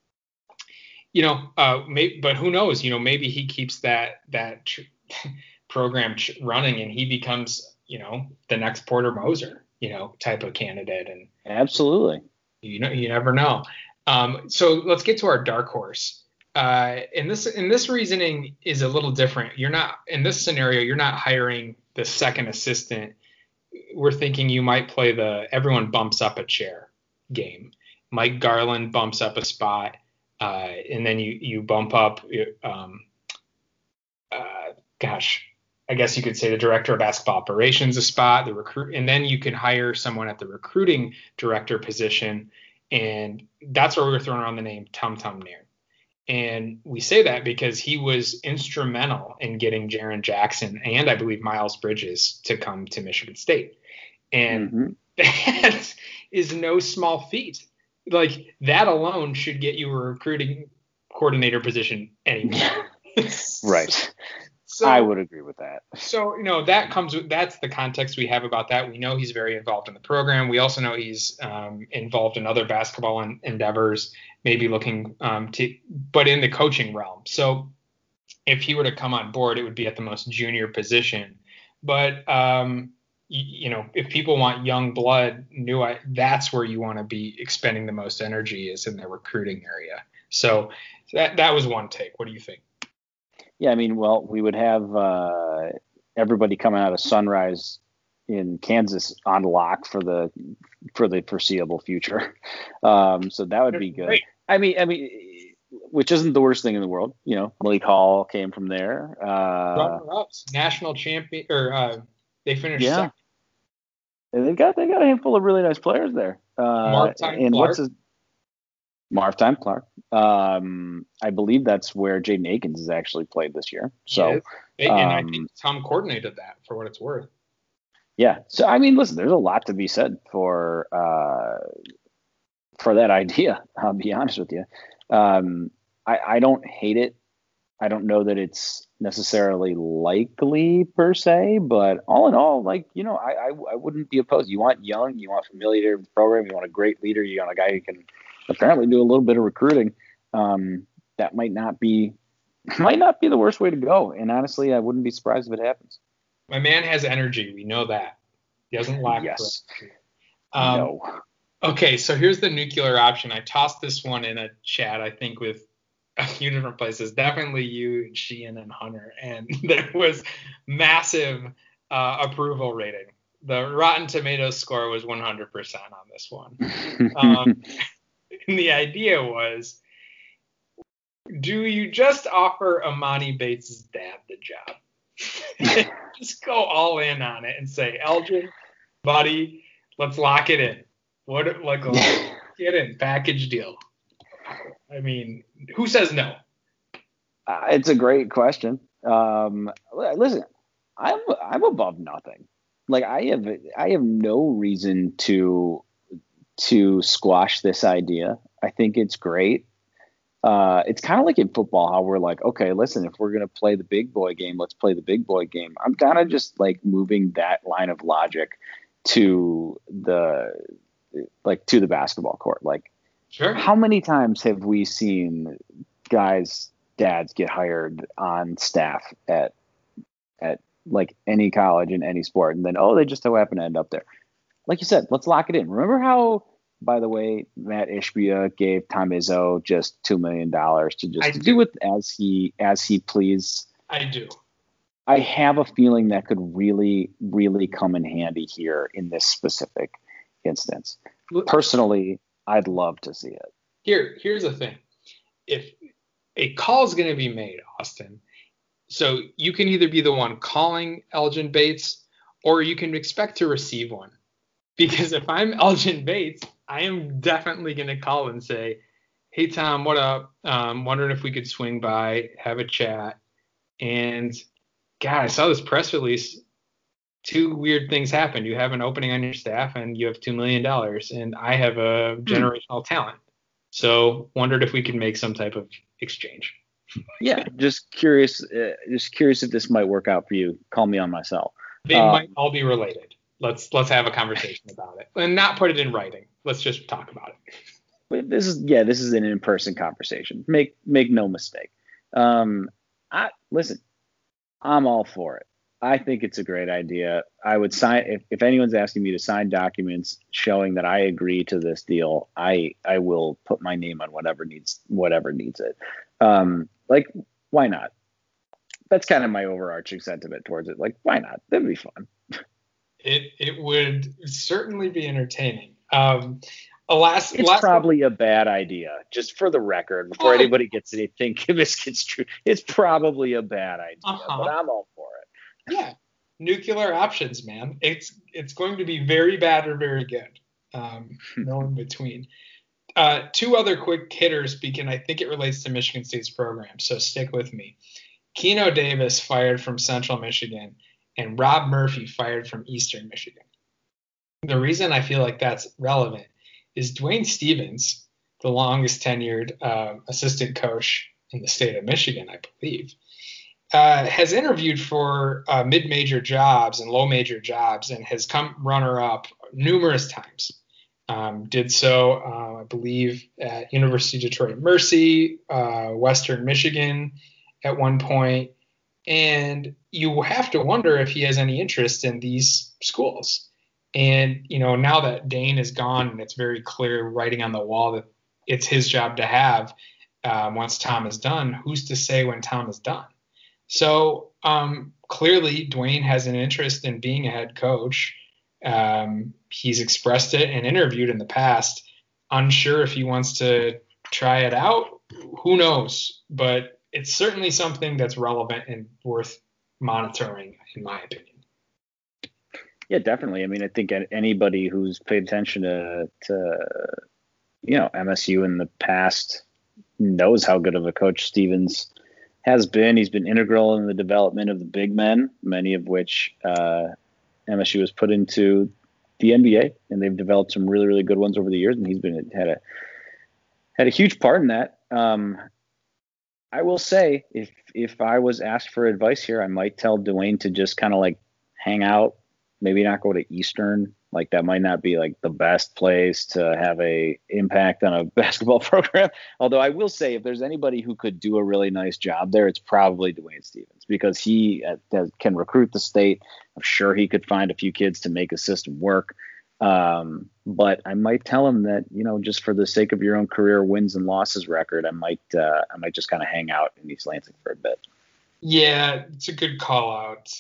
who knows? Maybe he keeps that program running and he becomes, the next Porter Moser, type of candidate. And absolutely, you never know. So let's get to our dark horse. And this reasoning is a little different. You're not in this scenario. You're not hiring the second assistant. We're thinking you might play the everyone bumps up a chair game. Mike Garland bumps up a spot, and then you bump up. I guess you could say the director of basketball operations a spot, the recruit, and then you can hire someone at the recruiting director position, and that's where we're throwing around the name Tum Tum Nairn. And we say that because he was instrumental in getting Jaren Jackson and I believe Miles Bridges to come to Michigan State. And that is no small feat. That alone should get you a recruiting coordinator position anywhere. Right. So I would agree with that. So, that's the context we have about that. We know he's very involved in the program. We also know he's involved in other basketball endeavors, maybe looking but in the coaching realm. So if he were to come on board, it would be at the most junior position. But, if people want young blood, that's where you want to be expending the most energy, is in the recruiting area. So that was one take. What do you think? Yeah, I mean, well, we would have everybody coming out of Sunrise in Kansas on lock for the foreseeable future. So that would be good. Great. I mean, which isn't the worst thing in the world. Malik Hall came from there. Runner-ups, national champion, or they finished second. And they've got a handful of really nice players there. Marv-Time Clark. I believe that's where Jaden Akins has actually played this year. So, and I think Tom coordinated that, for what it's worth. Yeah. So, I mean, listen, there's a lot to be said for that idea. I'll be honest with you. I don't hate it. I don't know that it's necessarily likely per se, but all in all, I wouldn't be opposed. You want young, you want familiar with the program, you want a great leader, you want a guy who can apparently do a little bit of recruiting. That might not be the worst way to go. And honestly, I wouldn't be surprised if it happens. My man has energy. We know that. He doesn't lack. Yes. No. Okay, so here's the nuclear option. I tossed this one in a chat, I think, with a few different places. Definitely you, Sheehan, and Hunter. And there was massive approval rating. The Rotten Tomatoes score was 100% on this one. And the idea was, do you just offer Amani Bates' dad the job? Just go all in on it and say, Elgin, buddy, let's lock it in. Get in, package deal. I mean, who says no? It's a great question. Listen, I'm above nothing. Like, I have no reason to squash this idea. I think it's great. It's kind of like in football, how we're like, okay, listen, if we're going to play the big boy game, let's play the big boy game. I'm kind of just like moving that line of logic to the basketball court. Like, sure. How many times have we seen guys' dads get hired on staff at like any college in any sport, and then, they just so happen to end up there? Like you said, let's lock it in. Remember how, by the way, Matt Ishbia gave Tom Izzo just $2 million to do it as he pleased? I do. I have a feeling that could really, really come in handy here in this specific instance. Personally, I'd love to see it. Here's the thing. If a call is going to be made, Austin, so you can either be the one calling Elgin Bates, or you can expect to receive one. Because if I'm Elgin Bates, I am definitely going to call and say, hey, Tom, what up? Wondering if we could swing by, have a chat. And, God, I saw this press release. 2 weird things happened. You have an opening on your staff, and you have $2 million, and I have a generational talent. So wondered if we could make some type of exchange. Yeah, just curious if this might work out for you. Call me on my cell. They might all be related. Let's have a conversation about it, and not put it in writing. Let's just talk about it. But this is an in-person conversation. Make no mistake. Listen, I'm all for it. I think it's a great idea. I would sign if anyone's asking me to sign documents showing that I agree to this deal. I will put my name on whatever needs it. Why not? That's kind of my overarching sentiment towards it. Like, why not? That'd be fun. It would certainly be entertaining. It's probably a bad idea, just for the record, before anybody gets anything misconstrued. It's probably a bad idea, but I'm all for it. Yeah, nuclear options, man. It's going to be very bad or very good. No in between. 2 other quick hitters, because I think it relates to Michigan State's program, so stick with me. Keno Davis fired from Central Michigan, and Rob Murphy fired from Eastern Michigan. The reason I feel like that's relevant is Dwayne Stevens, the longest tenured assistant coach in the state of Michigan, I believe, has interviewed for mid-major jobs and low-major jobs and has come runner-up numerous times. Did so, I believe, at University of Detroit Mercy, Western Michigan at one point. And you have to wonder if he has any interest in these schools. And, now that Dane is gone and it's very clear writing on the wall that it's his job to have once Tom is done, who's to say when Tom is done? So clearly Dwayne has an interest in being a head coach. He's expressed it and interviewed in the past. Unsure if he wants to try it out. Who knows? But it's certainly something that's relevant and worth monitoring, in my opinion. Yeah, definitely. I mean, I think anybody who's paid attention to MSU in the past knows how good of a coach Stevens has been. He's been integral in the development of the big men, many of which MSU has put into the NBA, and they've developed some really, really good ones over the years. And he's had a huge part in that. I will say, if I was asked for advice here, I might tell Dwayne to just kind of like hang out, maybe not go to Eastern. Like that might not be like the best place to have a impact on a basketball program. Although I will say, if there's anybody who could do a really nice job there, it's probably Dwayne Stevens, because he can recruit the state. I'm sure he could find a few kids to make a system work. But I might tell him that, just for the sake of your own career wins and losses record, I might just kind of hang out in East Lansing for a bit. Yeah, it's a good call out.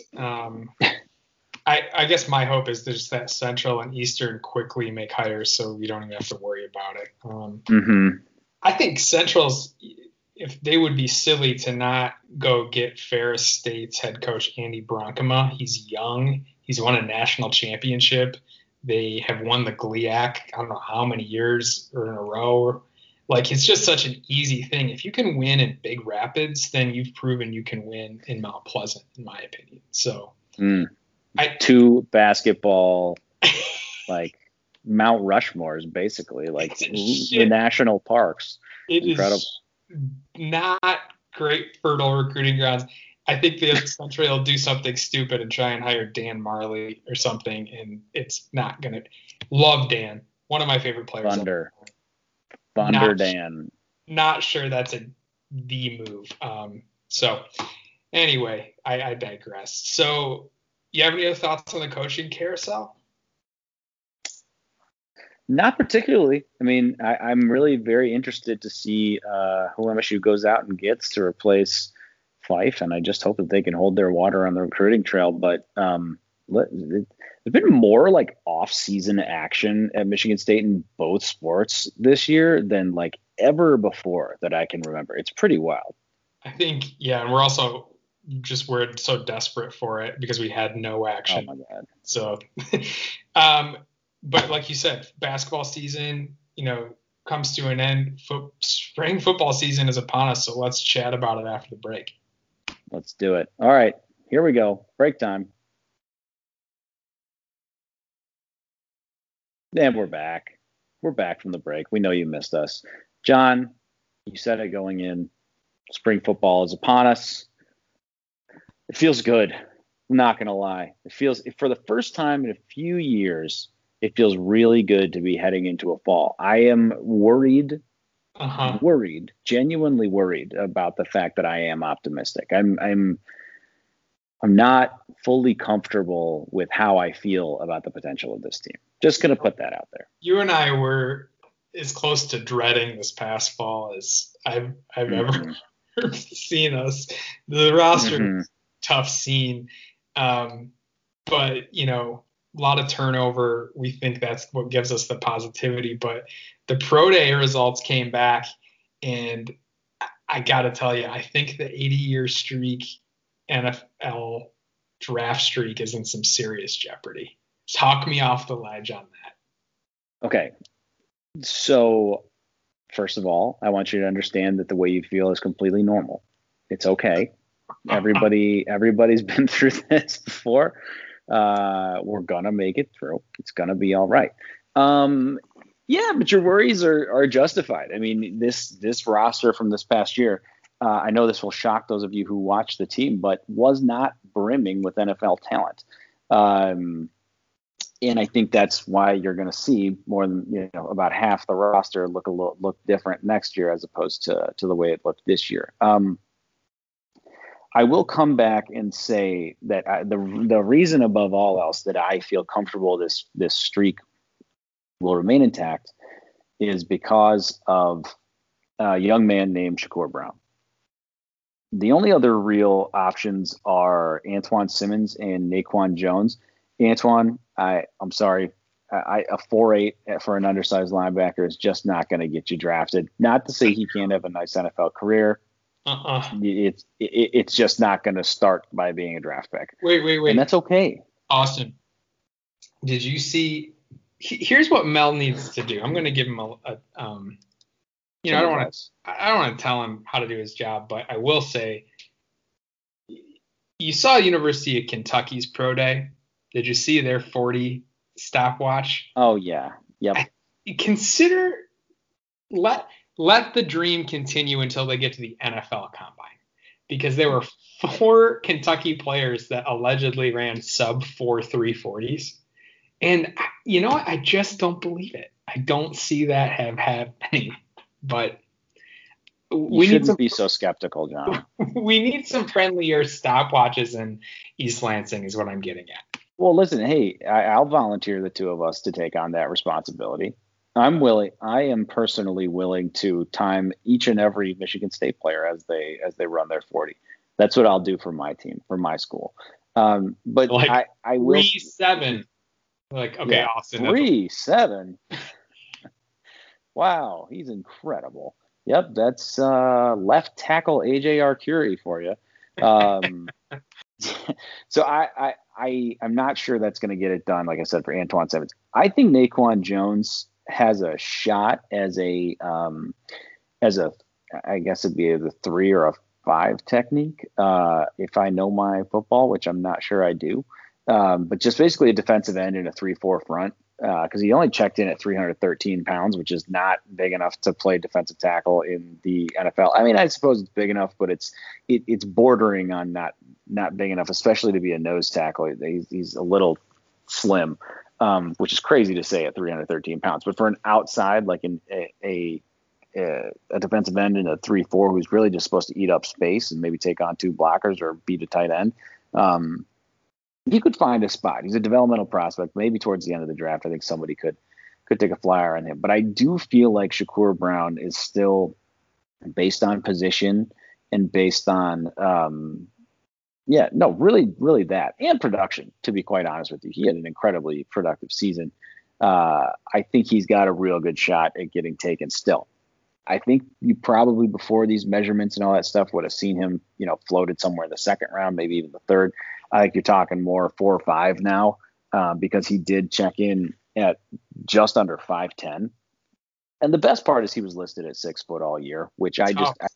I guess my hope is just that Central and Eastern quickly make hires so we don't even have to worry about it. I think Central's, if they would be silly to not go get Ferris State's head coach Andy Bronkema. He's young. He's won a national championship. They have won the GLIAC, I don't know how many years or in a row. Like, it's just such an easy thing. If you can win in Big Rapids, then you've proven you can win in Mount Pleasant, in my opinion. So, two basketball, like Mount Rushmores, basically, like the national parks. It incredible. Is not great fertile recruiting grounds. I think the Central will do something stupid and try and hire Dan Marley or something, and it's not going to. Love Dan, one of my favorite players. Thunder Dan. Not sure that's the move. So anyway, I digress. So you have any other thoughts on the coaching carousel? Not particularly. I mean, I'm really very interested to see who MSU goes out and gets to replace Fife, and I just hope that they can hold their water on the recruiting trail. But there's been more like off-season action at Michigan State in both sports this year than like ever before that I can remember. It's pretty wild. I think, yeah, and we're so desperate for it because we had no action. Oh my God. So, but like you said, basketball season, comes to an end. Spring football season is upon us, so let's chat about it after the break. Let's do it. All right, here we go. Break time. And we're back. We're back from the break. We know you missed us. John, you said it going in. Spring football is upon us. It feels good. I'm not going to lie. It feels, for the first time in a few years, it feels really good to be heading into a fall. I am worried, genuinely worried about the fact that I am optimistic. I'm not fully comfortable with how I feel about the potential of this team. Just going to put that out there. You and I were as close to dreading this past fall as I've ever seen us. The roster is a tough scene. But, a lot of turnover. We think that's what gives us the positivity. But the pro day results came back, and I got to tell you, I think the 80-year streak, NFL draft streak, is in some serious jeopardy. Talk me off the ledge on that. Okay. So, first of all, I want you to understand that the way you feel is completely normal. It's okay. Everybody's been through this before. We're gonna make it through. It's gonna be all right. Yeah, but your worries are justified. I mean, this roster from this past year, I know this will shock those of you who watch the team, but was not brimming with NFL talent. And I think that's why you're going to see more than about half the roster look different next year as opposed to the way it looked this year. I will come back and say that the reason above all else that I feel comfortable this streak will remain intact is because of a young man named Shakur Brown. The only other real options are Antoine Simmons and Naquan Jones. Antoine, I'm sorry, a 4.8 for an undersized linebacker is just not going to get you drafted. Not to say he can't have a nice NFL career. It's just not going to start by being a draft pick. Wait. And that's okay. Austin, did you see? Here's what Mel needs to do. I'm going to give him I don't want to tell him how to do his job, but I will say, you saw University of Kentucky's pro day. Did you see their 40 stopwatch? Oh yeah, yep. Consider let the dream continue until they get to the NFL Combine, because there were 4 Kentucky players that allegedly ran sub 4.3 40s. And you know what? I just don't believe it. I don't see that happening. But we shouldn't be so skeptical, John. We need some friendlier stopwatches in East Lansing is what I'm getting at. Well, listen, hey, I'll volunteer the two of us to take on that responsibility. I am personally willing to time each and every Michigan State player as they run their 40. That's what I'll do for my team, for my school. But like I will 3-7. Like, okay, yeah, Austin. 3-7. Wow, he's incredible. Yep, that's left tackle AJ Arcuri for you. So I'm not sure that's going to get it done. Like I said, for Antoine Simmons, I think Naquan Jones has a shot as a I guess it'd be a 3 or a 5 technique if I know my football, which I'm not sure I do. But just basically a defensive end in a 3-4 front, because he only checked in at 313 pounds, which is not big enough to play defensive tackle in the NFL. I mean, I suppose it's big enough, but it's bordering on not big enough, especially to be a nose tackle. He's a little slim, which is crazy to say at 313 pounds. But for an outside, like a defensive end in a 3-4 who's really just supposed to eat up space and maybe take on 2 blockers or beat a tight end, you could find a spot. He's a developmental prospect. Maybe towards the end of the draft, I think somebody could take a flyer on him. But I do feel like Shakur Brown is still, based on position and based on, really that, and production, to be quite honest with you. He had an incredibly productive season. I think he's got a real good shot at getting taken still. I think you probably, before these measurements and all that stuff, would have seen him, floated somewhere in the 2nd round, maybe even the 3rd. I think you're talking more 4 or 5 now, because he did check in at just under 5'10". And the best part is he was listed at 6 foot all year, which I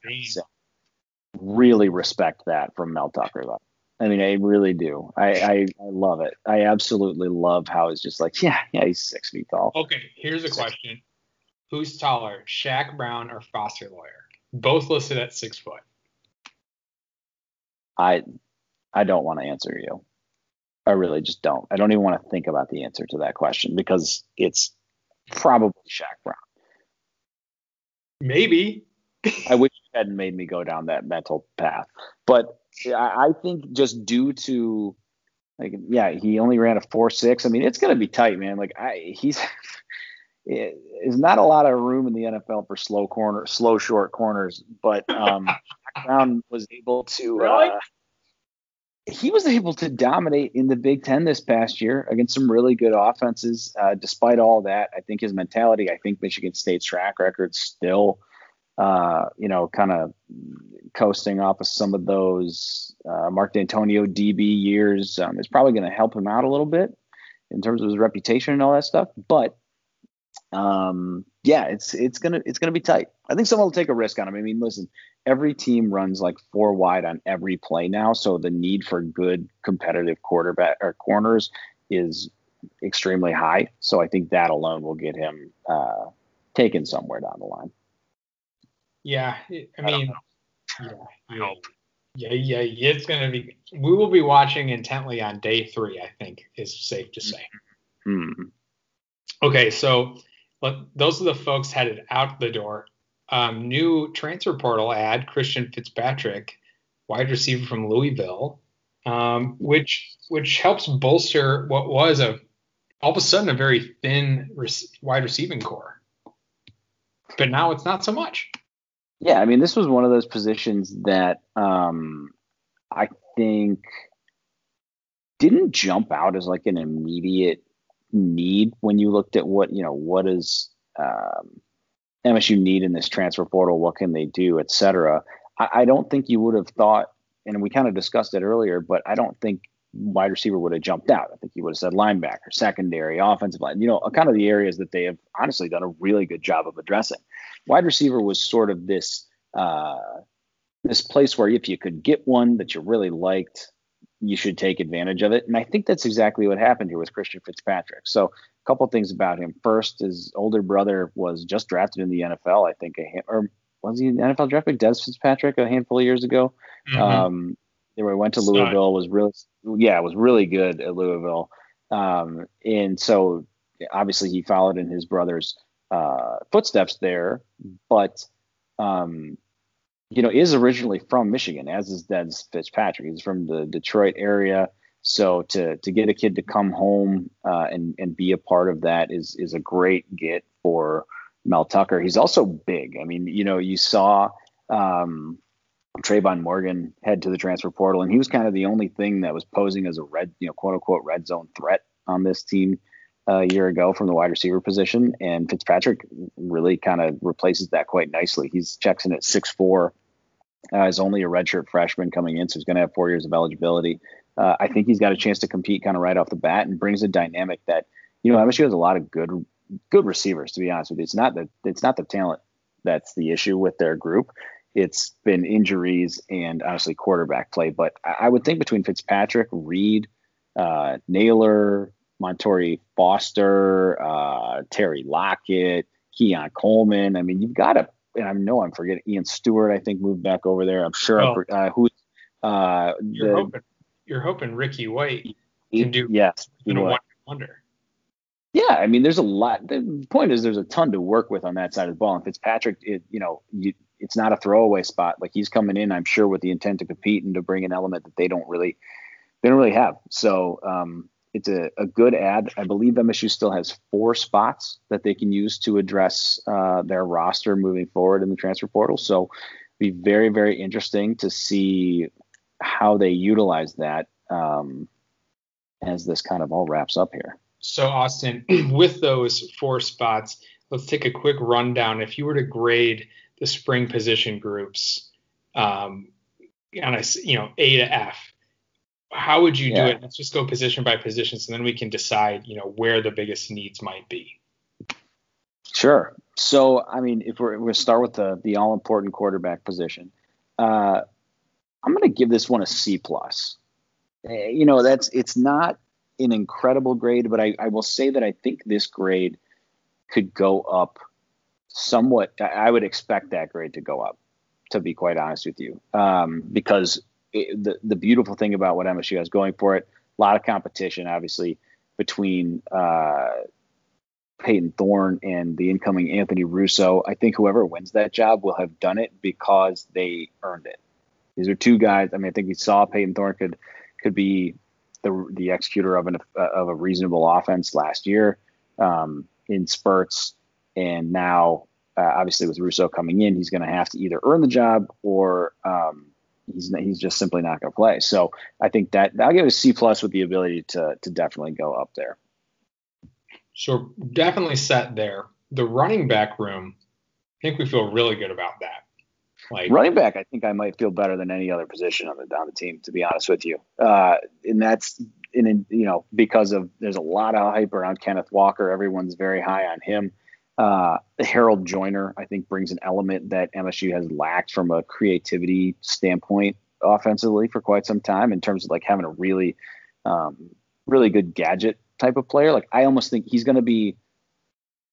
really respect that from Mel Tucker, though. I mean, I really do. I love it. I absolutely love how it's just like, yeah, he's 6 feet tall. Okay, here's a question. Who's taller, Shaq Brown or Foster Loyer? Both listed at 6 foot. I don't want to answer you. I really just don't. I don't even want to think about the answer to that question because it's probably Shaq Brown. Maybe. I wish you hadn't made me go down that mental path. But I think just due to, he only ran a 4.6. I mean, it's going to be tight, man. There's not a lot of room in the NFL for slow short corners, but Brown was able to. Really? He was able to dominate in the Big Ten this past year against some really good offenses. Despite all that, I think his mentality, I think Michigan State's track record still, kind of coasting off of some of those Mark D'Antonio DB years is probably going to help him out a little bit in terms of his reputation and all that stuff. But it's gonna be tight. I think someone will take a risk on him. I mean, listen, every team runs like 4 wide on every play now, so the need for good competitive quarterback or corners is extremely high. So I think that alone will get him taken somewhere down the line. Yeah, I mean, Yeah, I hope. Yeah. It's going to be. We will be watching intently on day 3. I think is safe to say. Okay, so those are the folks headed out the door. New transfer portal ad: Christian Fitzpatrick, wide receiver from Louisville, which helps bolster what was all of a sudden a very thin wide receiving core. But now it's not so much. Yeah, I mean, this was one of those positions that I think didn't jump out as like an immediate need when you looked at what does MSU need in this transfer portal, what can they do, et cetera. I don't think you would have thought, and we kind of discussed it earlier, but I don't think wide receiver would have jumped out. I think you would have said linebacker, secondary, offensive line, kind of the areas that they have honestly done a really good job of addressing. Wide receiver was sort of this place where if you could get one that you really liked, you should take advantage of it. And I think that's exactly what happened here with Christian Fitzpatrick. So a couple of things about him. First, his older brother was just drafted in the NFL, I think, or was he an NFL draft pick? Des Fitzpatrick a handful of years ago. Mm-hmm. He went to Louisville, was really good at Louisville. And so obviously he followed in his brother's footsteps there, but is originally from Michigan, as is Des Fitzpatrick. He's from the Detroit area. So to get a kid to come home and be a part of that is a great get for Mel Tucker. He's also big. I mean, you saw Trayvon Morgan head to the transfer portal, and he was kind of the only thing that was posing as a quote unquote red zone threat on this team a year ago from the wide receiver position. And Fitzpatrick really kind of replaces that quite nicely. He's checks in at 6'4". Is only a redshirt freshman coming in, so he's going to have 4 years of eligibility. I think he's got a chance to compete kind of right off the bat and brings a dynamic that, MSU has a lot of good receivers, to be honest with you. It's not the talent that's the issue with their group. It's been injuries and honestly quarterback play. But I would think between Fitzpatrick, Reed, Naylor, Montori Foster, Terry Lockett, Keon Coleman. I mean, you've got to, and I know I'm forgetting Ian Stewart, I think moved back over there. I'm sure. You're hoping Ricky White can do one wonder. Yeah, I mean, there's a lot. The point is, there's a ton to work with on that side of the ball. And Fitzpatrick, it's not a throwaway spot. Like, he's coming in, I'm sure, with the intent to compete and to bring an element that they don't really have. So it's a good ad. I believe MSU still has 4 spots that they can use to address their roster moving forward in the transfer portal. So it'll be very, very interesting to see how they utilize that as this kind of all wraps up here. So, Austin, with those 4 spots, let's take a quick rundown. If you were to grade the spring position groups on a A to F, how would you do it? Let's just go position by position, so then we can decide, where the biggest needs might be. Sure. So, I mean, if we're going to start with the all-important quarterback position, I'm going to give this one a C+. It's not an incredible grade, but I will say that I think this grade could go up somewhat. I would expect that grade to go up, to be quite honest with you, because the beautiful thing about what MSU has going for it, a lot of competition, obviously, between Peyton Thorne and the incoming Anthony Russo. I think whoever wins that job will have done it because they earned it. These are 2 guys. I mean, I think we saw Peyton Thorne could be the executor of a reasonable offense last year in spurts, and now obviously with Russo coming in, he's going to have to either earn the job or he's just simply not going to play. So I think that I'll give it a C+ with the ability to definitely go up there. So definitely set there. The running back room, I think we feel really good about that. Like running back, I think I might feel better than any other position on the team, to be honest with you. And that's because of there's a lot of hype around Kenneth Walker. Everyone's very high on him. Harold Joyner, I think, brings an element that MSU has lacked from a creativity standpoint offensively for quite some time, in terms of like having a really, really good gadget type of player. Like, I almost think he's going to be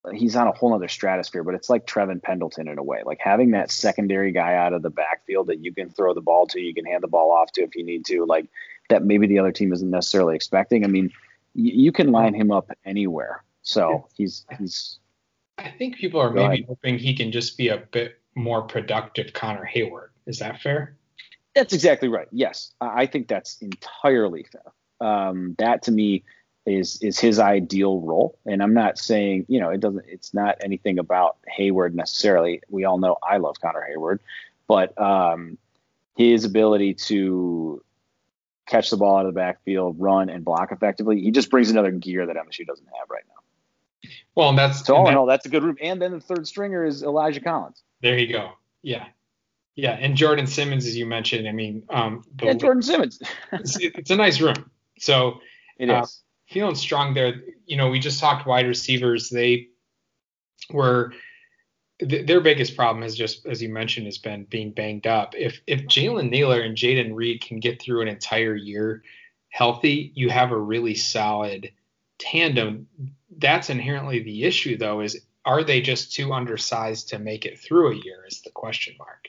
he's on a whole other stratosphere, but it's like Trevin Pendleton in a way, like having that secondary guy out of the backfield that you can throw the ball to, you can hand the ball off to if you need to, like that maybe the other team isn't necessarily expecting. I mean, you can line him up anywhere. So he's. I think people are maybe hoping he can just be a bit more productive Connor Hayward. Is that fair? That's exactly right. Yes, I think that's entirely fair. That to me is his ideal role. And I'm not saying, it's not anything about Hayward necessarily. We all know I love Connor Hayward, but his ability to catch the ball out of the backfield, run and block effectively, he just brings another gear that MSU doesn't have right now. Well, and all in all, that's a good room. And then the third stringer is Elijah Collins. There you go. Yeah. Yeah. And Jordan Simmons, as you mentioned, I mean, Jordan Simmons. it's a nice room. So it is. Feeling strong there. We just talked wide receivers. They were their biggest problem is just, as you mentioned, has been being banged up. If Jalen Nailor and Jaden Reed can get through an entire year healthy, you have a really solid tandem. That's inherently the issue, though, is are they just too undersized to make it through a year is the question mark.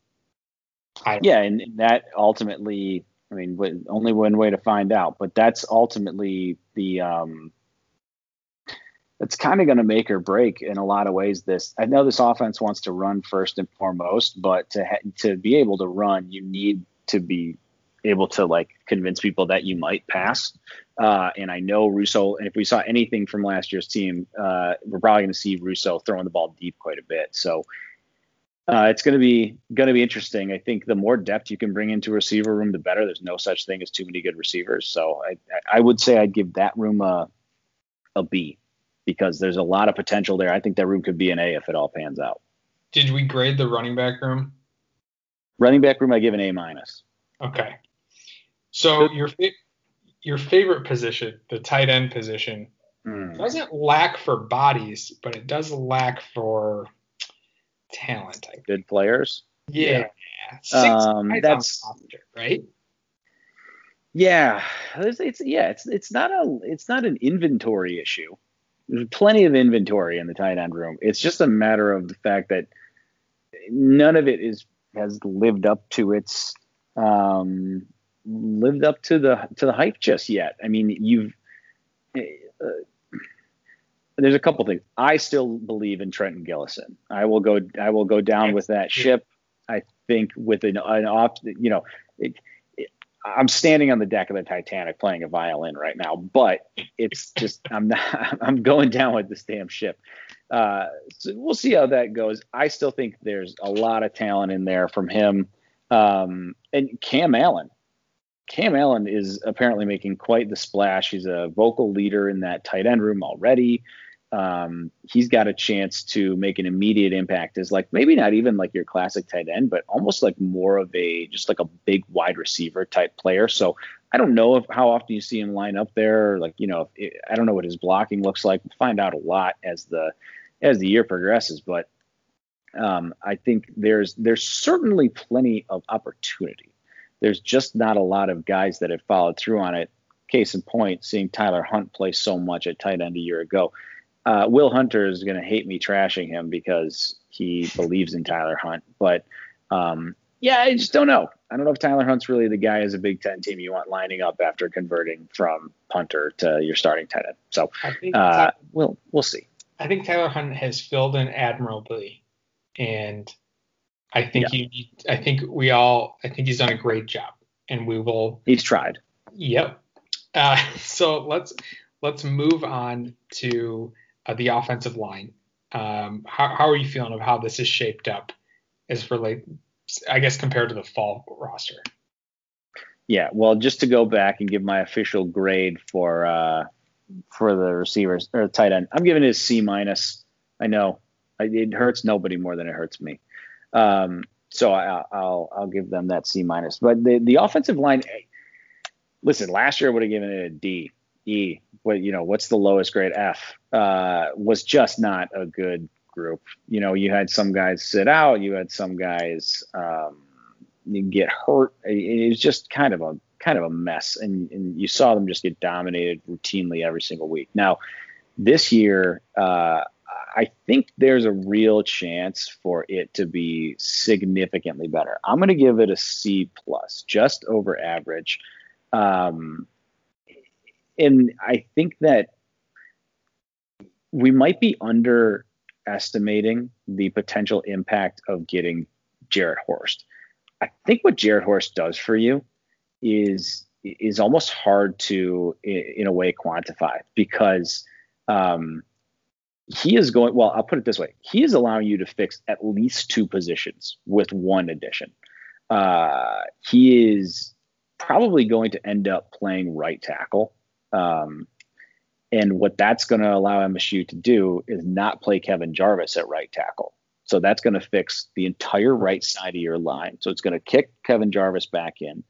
And that ultimately, I mean, only one way to find out, but that's ultimately it's kind of going to make or break in a lot of ways. I know this offense wants to run first and foremost, but to be able to run, you need to be able to like convince people that you might pass. And I know Russo, and if we saw anything from last year's team, we're probably going to see Russo throwing the ball deep quite a bit. So it's going to be interesting. I think the more depth you can bring into a receiver room, the better. There's no such thing as too many good receivers. So I would say I'd give that room a B, because there's a lot of potential there. I think that room could be an A if it all pans out. Did we grade the running back room? Running back room, I give an A-. Okay. So your favorite position, the tight end position, doesn't lack for bodies, but it does lack for talent. I think. Good players. Yeah. That's roster, right. Yeah. It's not an inventory issue. There's plenty of inventory in the tight end room. It's just a matter of the fact that none of it has lived up to its the hype just yet. I mean, there's a couple things. I still believe in Trenton Gillison. I will go down with that ship. I think with an off, I'm standing on the deck of the Titanic playing a violin right now, but it's just I'm going down with this damn ship. So we'll see how that goes. I still think there's a lot of talent in there from him. And Cam Allen. Cam Allen is apparently making quite the splash. He's a vocal leader in that tight end room already. He's got a chance to make an immediate impact as like maybe not even like your classic tight end, but almost like more of just like a big wide receiver type player. So I don't know how often you see him line up there. Like, I don't know what his blocking looks like. We'll find out a lot as the year progresses, but I think there's certainly plenty of opportunity. There's just not a lot of guys that have followed through on it. Case in point, seeing Tyler Hunt play so much at tight end a year ago. Will Hunter is going to hate me trashing him because he believes in Tyler Hunt. But, I just don't know. I don't know if Tyler Hunt's really the guy as a Big Ten team you want lining up after converting from punter to your starting tight end. So we'll see. I think Tyler Hunt has filled in admirably. And I think I think he's done a great job. And he's tried. Yep. So let's move on to the offensive line. How are you feeling of how this is shaped up I guess, compared to the fall roster? Yeah, well, just to go back and give my official grade for the receivers or tight end, I'm giving it a C-. I know it hurts nobody more than it hurts me. So I'll give them that C-. But the offensive line, listen, last year I would have given it a D. E, what's the lowest grade? F, was just not a good group. You had some guys sit out, you had some guys get hurt. It was just kind of a mess, and you saw them just get dominated routinely every single week. Now, This year, I think there's a real chance for it to be significantly better. I'm going to give it a C plus, just over average. And I think that we might be underestimating the potential impact of getting Jarrett Horst. I think what Jarrett Horst does for you is almost hard to, in a way, quantify, because he is going, well, I'll put it this way. He is allowing you to fix at least two positions with one addition. He is probably going to end up playing right tackle. And what that's going to allow MSU to do is not play Kevin Jarvis at right tackle. So that's going to fix the entire right side of your line. So it's going to kick Kevin Jarvis back in.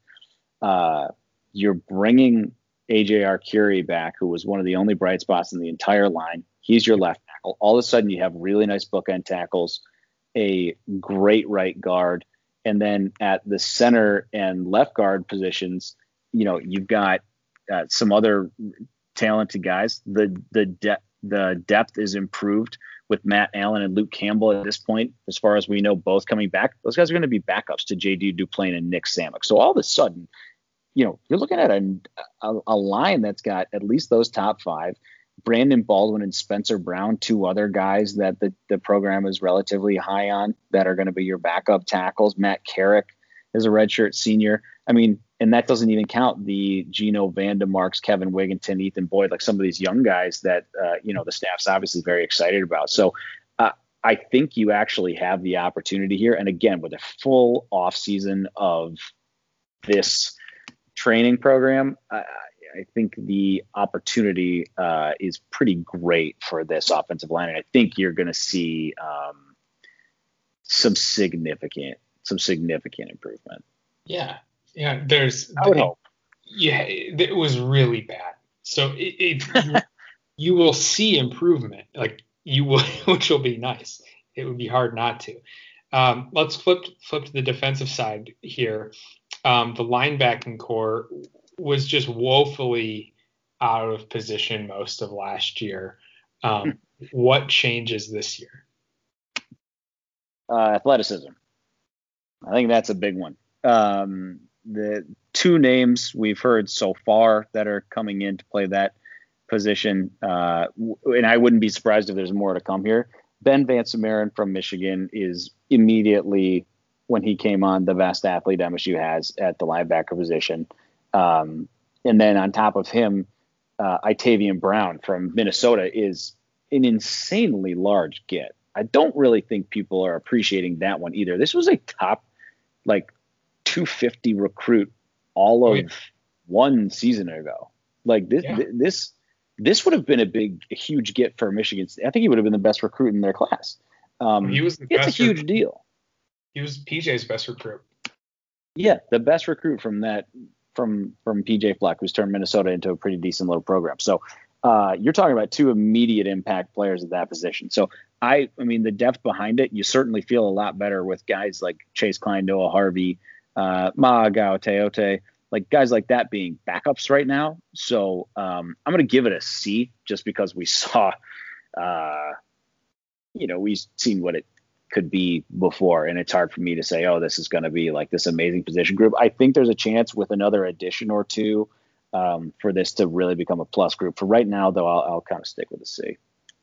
You're bringing AJ Arcuri back, who was one of the only bright spots in the entire line. He's your left tackle. All of a sudden, you have really nice bookend tackles, a great right guard, and then at the center and left guard positions, you've got some other talented guys. The depth is improved with Matt Allen and Luke Campbell at this point, as far as we know, both coming back. Those guys are going to be backups to J.D. Duplain and Nick Samick. So all of a sudden, you're looking at a line that's got at least those top five. Brandon Baldwin and Spencer Brown, two other guys that the program is relatively high on that are going to be your backup tackles. Matt Carrick is a redshirt senior. I mean, and that doesn't even count the Gino Vandemarks, Kevin Wigginton, Ethan Boyd, like some of these young guys that, the staff's obviously very excited about. So I think you actually have the opportunity here. And again, with a full off season of this training program, I think the opportunity is pretty great for this offensive line, and I think you're going to see some significant improvement. Yeah. I would hope. Yeah, it was really bad. So you will see improvement, like you will, which will be nice. It would be hard not to. Let's flip to the defensive side here. The linebacking core was just woefully out of position most of last year. What changes this year? Athleticism. I think that's a big one. The two names we've heard so far that are coming in to play that position, and I wouldn't be surprised if there's more to come here. Ben VanSumeren from Michigan is immediately, when he came on, the best athlete MSU has at the linebacker position. And then on top of him, Itavian Brown from Minnesota is an insanely large get. I don't really think people are appreciating that one either. This was a top, 250 recruit all of one season ago. This would have been a huge get for Michigan. I think he would have been the best recruit in their class. He was it's a huge deal. He was PJ's best recruit. Yeah, the best recruit from PJ Fleck, who's turned Minnesota into a pretty decent little program. So you're talking about two immediate impact players at that position. So I mean, the depth behind it, you certainly feel a lot better with guys like Chase Klein, Noah Harvey, Maagao Teote, like guys like that being backups right now. So I'm going to give it a C, just because we saw, we've seen what it could be before, and it's hard for me to say, oh, this is going to be like this amazing position group. I think there's a chance with another addition or two for this to really become a plus group. For right now, though, I'll kind of stick with a C.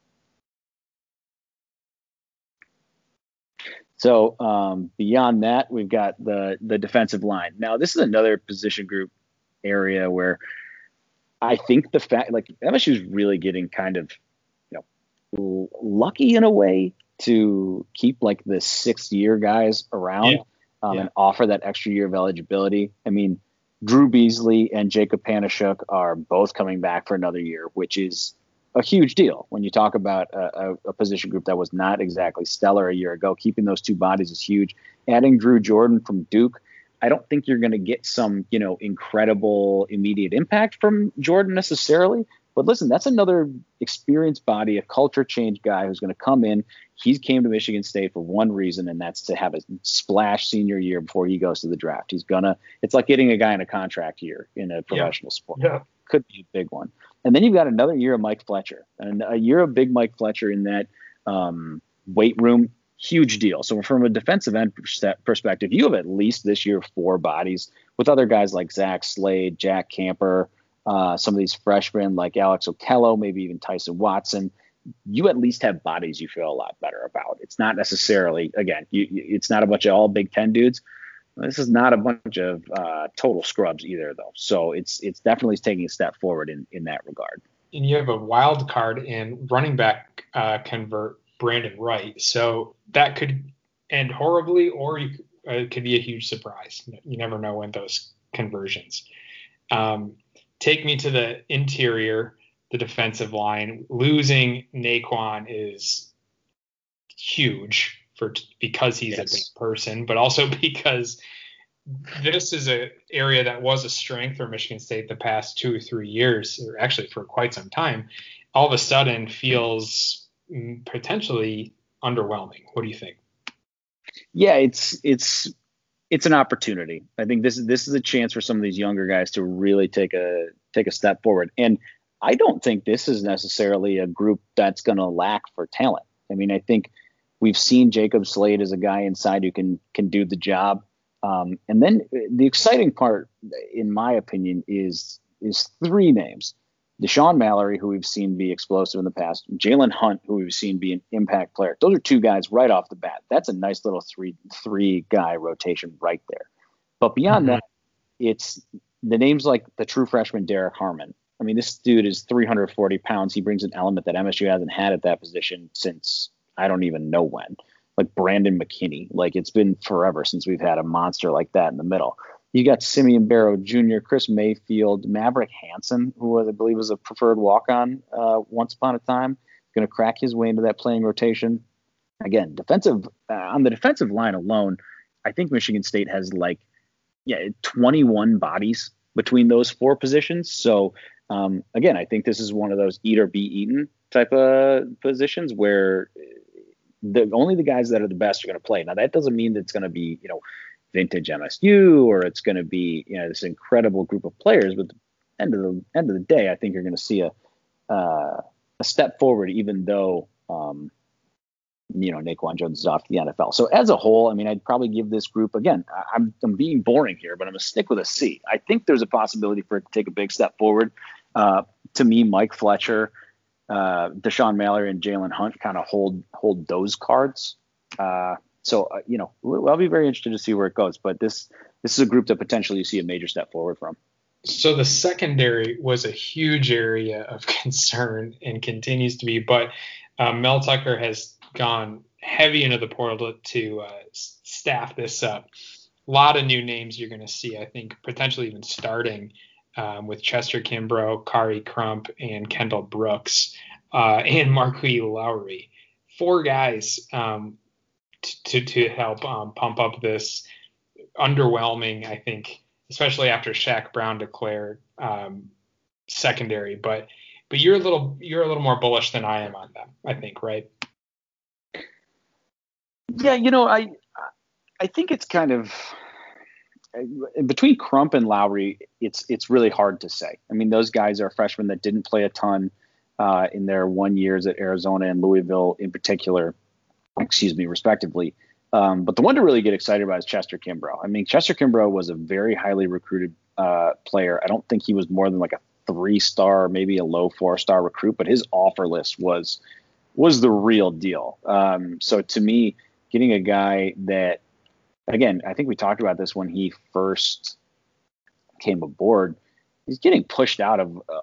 So beyond that, we've got the defensive line. Now, this is another position group area where I think the fact, MSU is really getting kind of, lucky in a way to keep the 6-year guys around and offer that extra year of eligibility. I mean, Drew Beasley and Jacob Panashuk are both coming back for another year, which is a huge deal when you talk about a position group that was not exactly stellar a year ago. Keeping those two bodies is huge. Adding Drew Jordan from Duke, I don't think you're going to get some, incredible immediate impact from Jordan necessarily, But listen, that's another experienced body, a culture change guy who's going to come in. He came to Michigan State for one reason, and that's to have a splash senior year before he goes to the draft. It's like getting a guy in a contract year in a professional sport. Yeah. Could be a big one. And then you've got another year of Mike Fletcher, and a year of big Mike Fletcher in that weight room. Huge deal. So from a defensive end perspective, you have at least this year 4 bodies with other guys like Zach Slade, Jack Camper, some of these freshmen like Alex Okello, maybe even Tyson Watson. You at least have bodies you feel a lot better about. It's not necessarily, again, it's not a bunch of all Big Ten dudes. This is not a bunch of total scrubs either, though. So it's definitely taking a step forward in that regard. And you have a wild card in running back convert Brandon Wright. So that could end horribly, or it could be a huge surprise. You never know when those conversions. Take me to the interior, the defensive line. Losing Naquan is huge because he's a big person, but also because this is an area that was a strength for Michigan State the past 2 or 3 years, or actually for quite some time. All of a sudden feels potentially underwhelming. What do you think? Yeah, it's an opportunity. I think this is a chance for some of these younger guys to really take a step forward. And I don't think this is necessarily a group that's going to lack for talent. I mean, I think we've seen Jacob Slade as a guy inside who can do the job. And then the exciting part, in my opinion, is 3 names. Deshaun Mallory, who we've seen be explosive in the past, Jalen Hunt, who we've seen be an impact player. Those are 2 guys right off the bat. That's a nice little three guy rotation right there. But beyond that, it's the names like the true freshman Derek Harmon. I mean, this dude is 340 pounds. He brings an element that MSU hasn't had at that position since I don't even know when. Like Brandon McKinney. Like it's been forever since we've had a monster like that in the middle. You got Simeon Barrow Jr., Chris Mayfield, Maverick Hansen, who I believe was a preferred walk-on once upon a time, going to crack his way into that playing rotation. Again, on the defensive line alone, I think Michigan State has 21 bodies between those 4 positions. So again, I think this is one of those eat or be eaten type of positions where only the guys that are the best are going to play. Now that doesn't mean that it's going to be vintage MSU or it's going to be this incredible group of players. But at the end of the day, I think you're going to see a step forward, even though Naquan Jones is off to the NFL. So as a whole, I mean, I'd probably give this group, again, I'm being boring here, but I'm going to stick with a C. I think there's a possibility for it to take a big step forward. To me, Mike Fletcher, Deshaun Mallory, and Jalen Hunt kind of hold those cards. So I'll be very interested to see where it goes. But this is a group that potentially you see a major step forward from. So the secondary was a huge area of concern and continues to be. But Mel Tucker has gone heavy into the portal to staff this up. A lot of new names you're going to see, I think, potentially even starting with Chester Kimbrough, Kari Crump, and Kendall Brooks, and Marquis Lowry. 4 guys to help pump up this underwhelming, I think, especially after Shaq Brown declared secondary. But you're a little more bullish than I am on them, I think, right? Yeah, I think it's kind of between Crump and Lowry, it's really hard to say. I mean, those guys are freshmen that didn't play a ton in their 1 years at Arizona and Louisville in particular, respectively. But the one to really get excited about is Chester Kimbrough. I mean, Chester Kimbrough was a very highly recruited player. I don't think he was more than like a 3-star, maybe a low 4-star recruit, but his offer list was the real deal. So to me, getting a guy that, again, I think we talked about this when he first came aboard. He's getting pushed out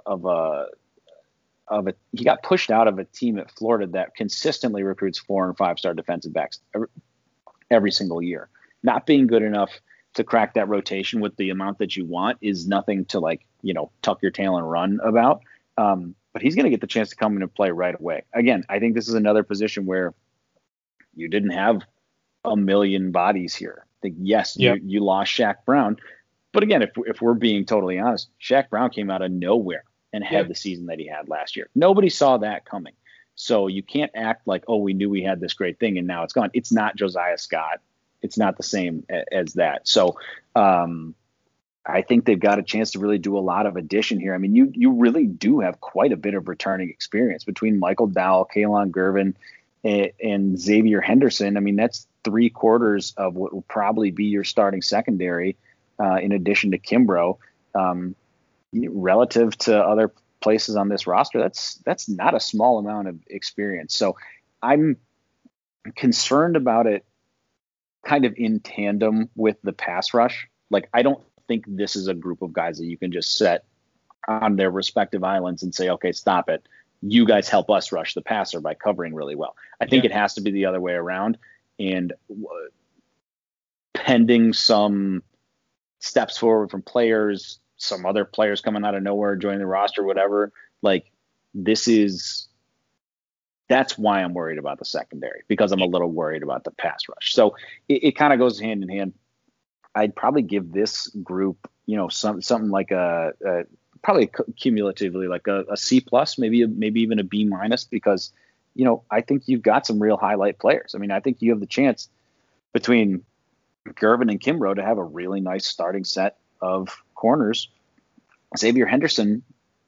he got pushed out of a team at Florida that consistently recruits 4- and 5-star defensive backs every single year. Not being good enough to crack that rotation with the amount that you want is nothing to tuck your tail and run about. But he's going to get the chance to come in and play right away. Again, I think this is another position where you didn't have a million bodies here. I think, yes, you lost Shaq Brown. But again, if we're being totally honest, Shaq Brown came out of nowhere and had the season that he had last year. Nobody saw that coming. So you can't act like, oh, we knew we had this great thing and now it's gone. It's not Josiah Scott. It's not the same as that. So I think they've got a chance to really do a lot of addition here. I mean, you really do have quite a bit of returning experience between Michael Dowell, Kalon Gervin, and Xavier Henderson. I mean, that's 3/4 of what will probably be your starting secondary, in addition to Kimbrough. Relative to other places on this roster, that's not a small amount of experience. So I'm concerned about it kind of in tandem with the pass rush. Like, I don't think this is a group of guys that you can just set on their respective islands and say, okay, stop it. You guys help us rush the passer by covering really well. I think it has to be the other way around. And pending some steps forward from players, some other players coming out of nowhere, joining the roster, whatever, like that's why I'm worried about the secondary, because I'm a little worried about the pass rush. So it kind of goes hand in hand. I'd probably give this group, something like probably cumulatively like a C plus, maybe even a B minus, because, I think you've got some real highlight players. I mean, I think you have the chance between Gervin and Kimbrough to have a really nice starting set of corners. Xavier Henderson,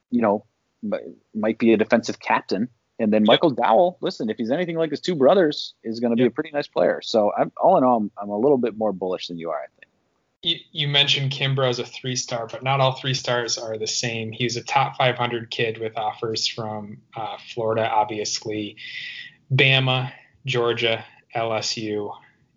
might be a defensive captain. And then Michael Dowell, listen, if he's anything like his two brothers, is going to be a pretty nice player. So all in all, I'm a little bit more bullish than you are, I think. You mentioned Kimbrough as a 3-star, but not all 3-stars are the same. He was a top 500 kid with offers from Florida, obviously, Bama, Georgia, LSU,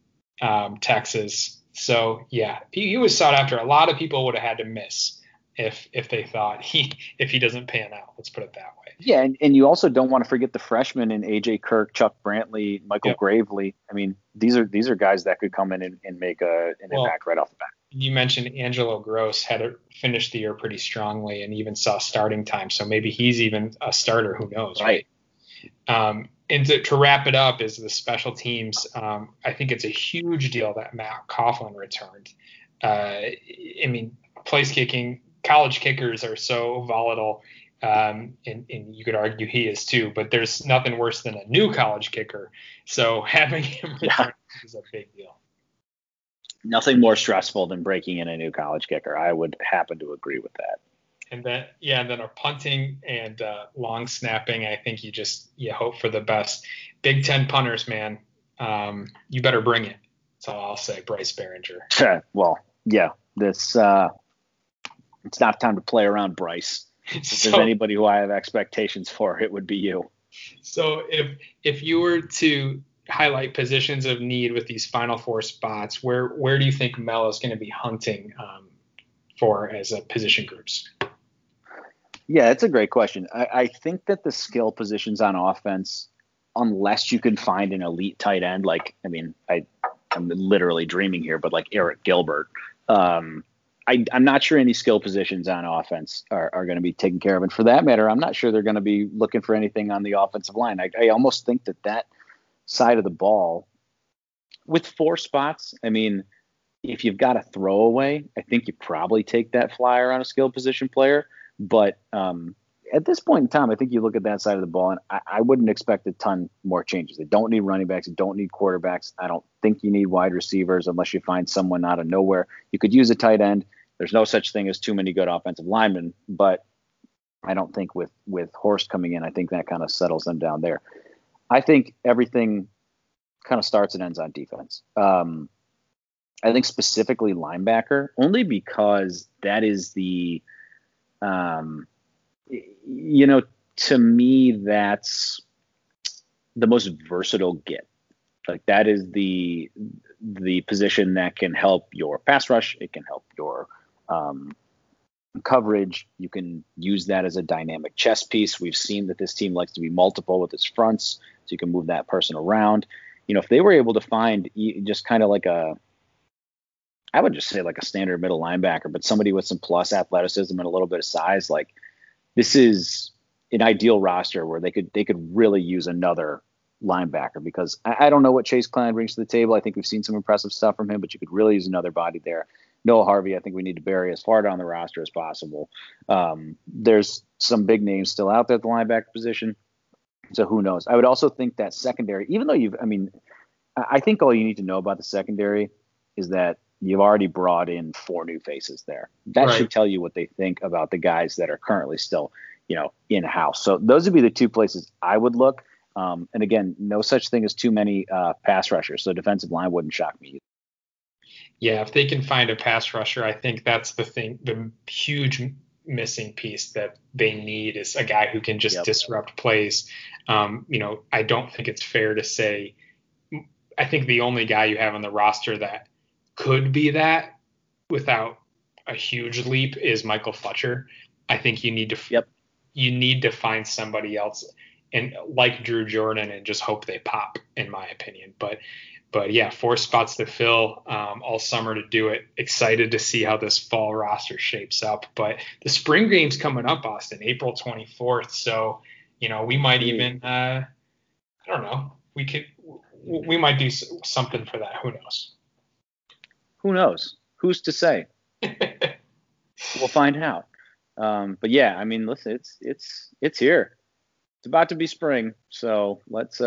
Texas. So, he was sought after. A lot of people would have had to miss if they thought if he doesn't pan out. Let's put it that way. Yeah, and you also don't want to forget the freshmen in AJ Kirk, Chuck Brantley, Michael Gravely. I mean, these are guys that could come in and make an impact right off the bat. You mentioned Angelo Gross had finished the year pretty strongly and even saw starting time. So maybe he's even a starter. Who knows? Right. And to wrap it up is the special teams. I think it's a huge deal that Matt Coughlin returned. I mean, place kicking, college kickers are so volatile. And you could argue he is too, but there's nothing worse than a new college kicker. So having him return is a big deal. Nothing more stressful than breaking in a new college kicker. I would happen to agree with that. And then our punting and long snapping, I think you hope for the best. Big Ten punters, man, you better bring it. That's all I'll say, Bryce Behringer. Well, yeah, this it's not time to play around, Bryce. If there's anybody who I have expectations for, it would be you. So if you were to highlight positions of need with these Final Four spots, where do you think Mel is going to be hunting for as a position groups? Yeah, it's a great question. I think that the skill positions on offense, unless you can find an elite tight end, like, I mean, I'm literally dreaming here, but like Eric Gilbert, I'm not sure any skill positions on offense are going to be taken care of. And for that matter, I'm not sure they're going to be looking for anything on the offensive line. I almost think that side of the ball with 4 spots, I mean, if you've got a throwaway, I think you probably take that flyer on a skill position player. But at this point in time, I think you look at that side of the ball, and I wouldn't expect a ton more changes. They don't need running backs. They don't need quarterbacks. I don't think you need wide receivers unless you find someone out of nowhere. You could use a tight end. There's no such thing as too many good offensive linemen, but I don't think with Horst coming in, I think that kind of settles them down there. I think everything kind of starts and ends on defense. I think specifically linebacker, only because that is the to me, that's the most versatile get. Like, that is the position that can help your pass rush. It can help your coverage. You can use that as a dynamic chess piece. We've seen that this team likes to be multiple with its fronts, so you can move that person around. If they were able to find just kind of like I would just say like a standard middle linebacker, but somebody with some plus athleticism and a little bit of size, like, this is an ideal roster where they could really use another linebacker, because I don't know what Chase Klein brings to the table. I think we've seen some impressive stuff from him, but you could really use another body there. Noah Harvey, I think we need to bury as far down the roster as possible. There's some big names still out there at the linebacker position. So who knows? I would also think that secondary, even though I think all you need to know about the secondary is that you've already brought in 4 new faces there. That Right. should tell you what they think about the guys that are currently still, in-house. So those would be the 2 places I would look. And again, no such thing as too many pass rushers. So defensive line wouldn't shock me either. Yeah, if they can find a pass rusher, I think that's the thing. The huge missing piece that they need is a guy who can just disrupt plays. I don't think it's fair to say. I think the only guy you have on the roster that could be that without a huge leap is Michael Fletcher. I think you need to find somebody else and like Drew Jordan and just hope they pop, in my opinion. But yeah, 4 spots to fill, all summer to do it. Excited to see how this fall roster shapes up. But the spring game's coming up, Austin, April 24th. So, we might even, I don't know, we might do something for that. Who knows? Who knows? Who's to say? We'll find out. But yeah, I mean, listen, it's here. It's about to be spring. So let's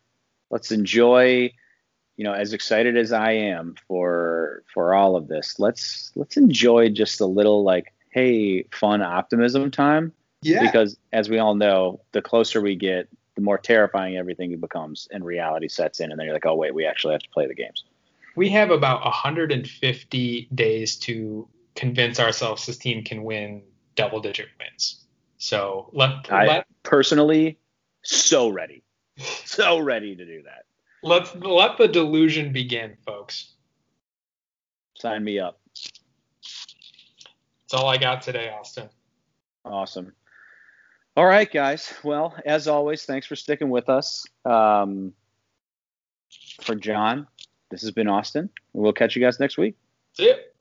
enjoy. As excited as I am for all of this, let's enjoy just a little fun optimism time. Yeah. Because as we all know, the closer we get, the more terrifying everything becomes and reality sets in. And then you're like, oh, wait, we actually have to play the games. We have about 150 days to convince ourselves this team can win double-digit wins. So I personally, so ready to do that. Let the delusion begin, folks. Sign me up. That's all I got today, Austin. Awesome. All right, guys. Well, as always, thanks for sticking with us. For John, this has been Austin. We'll catch you guys next week. See ya.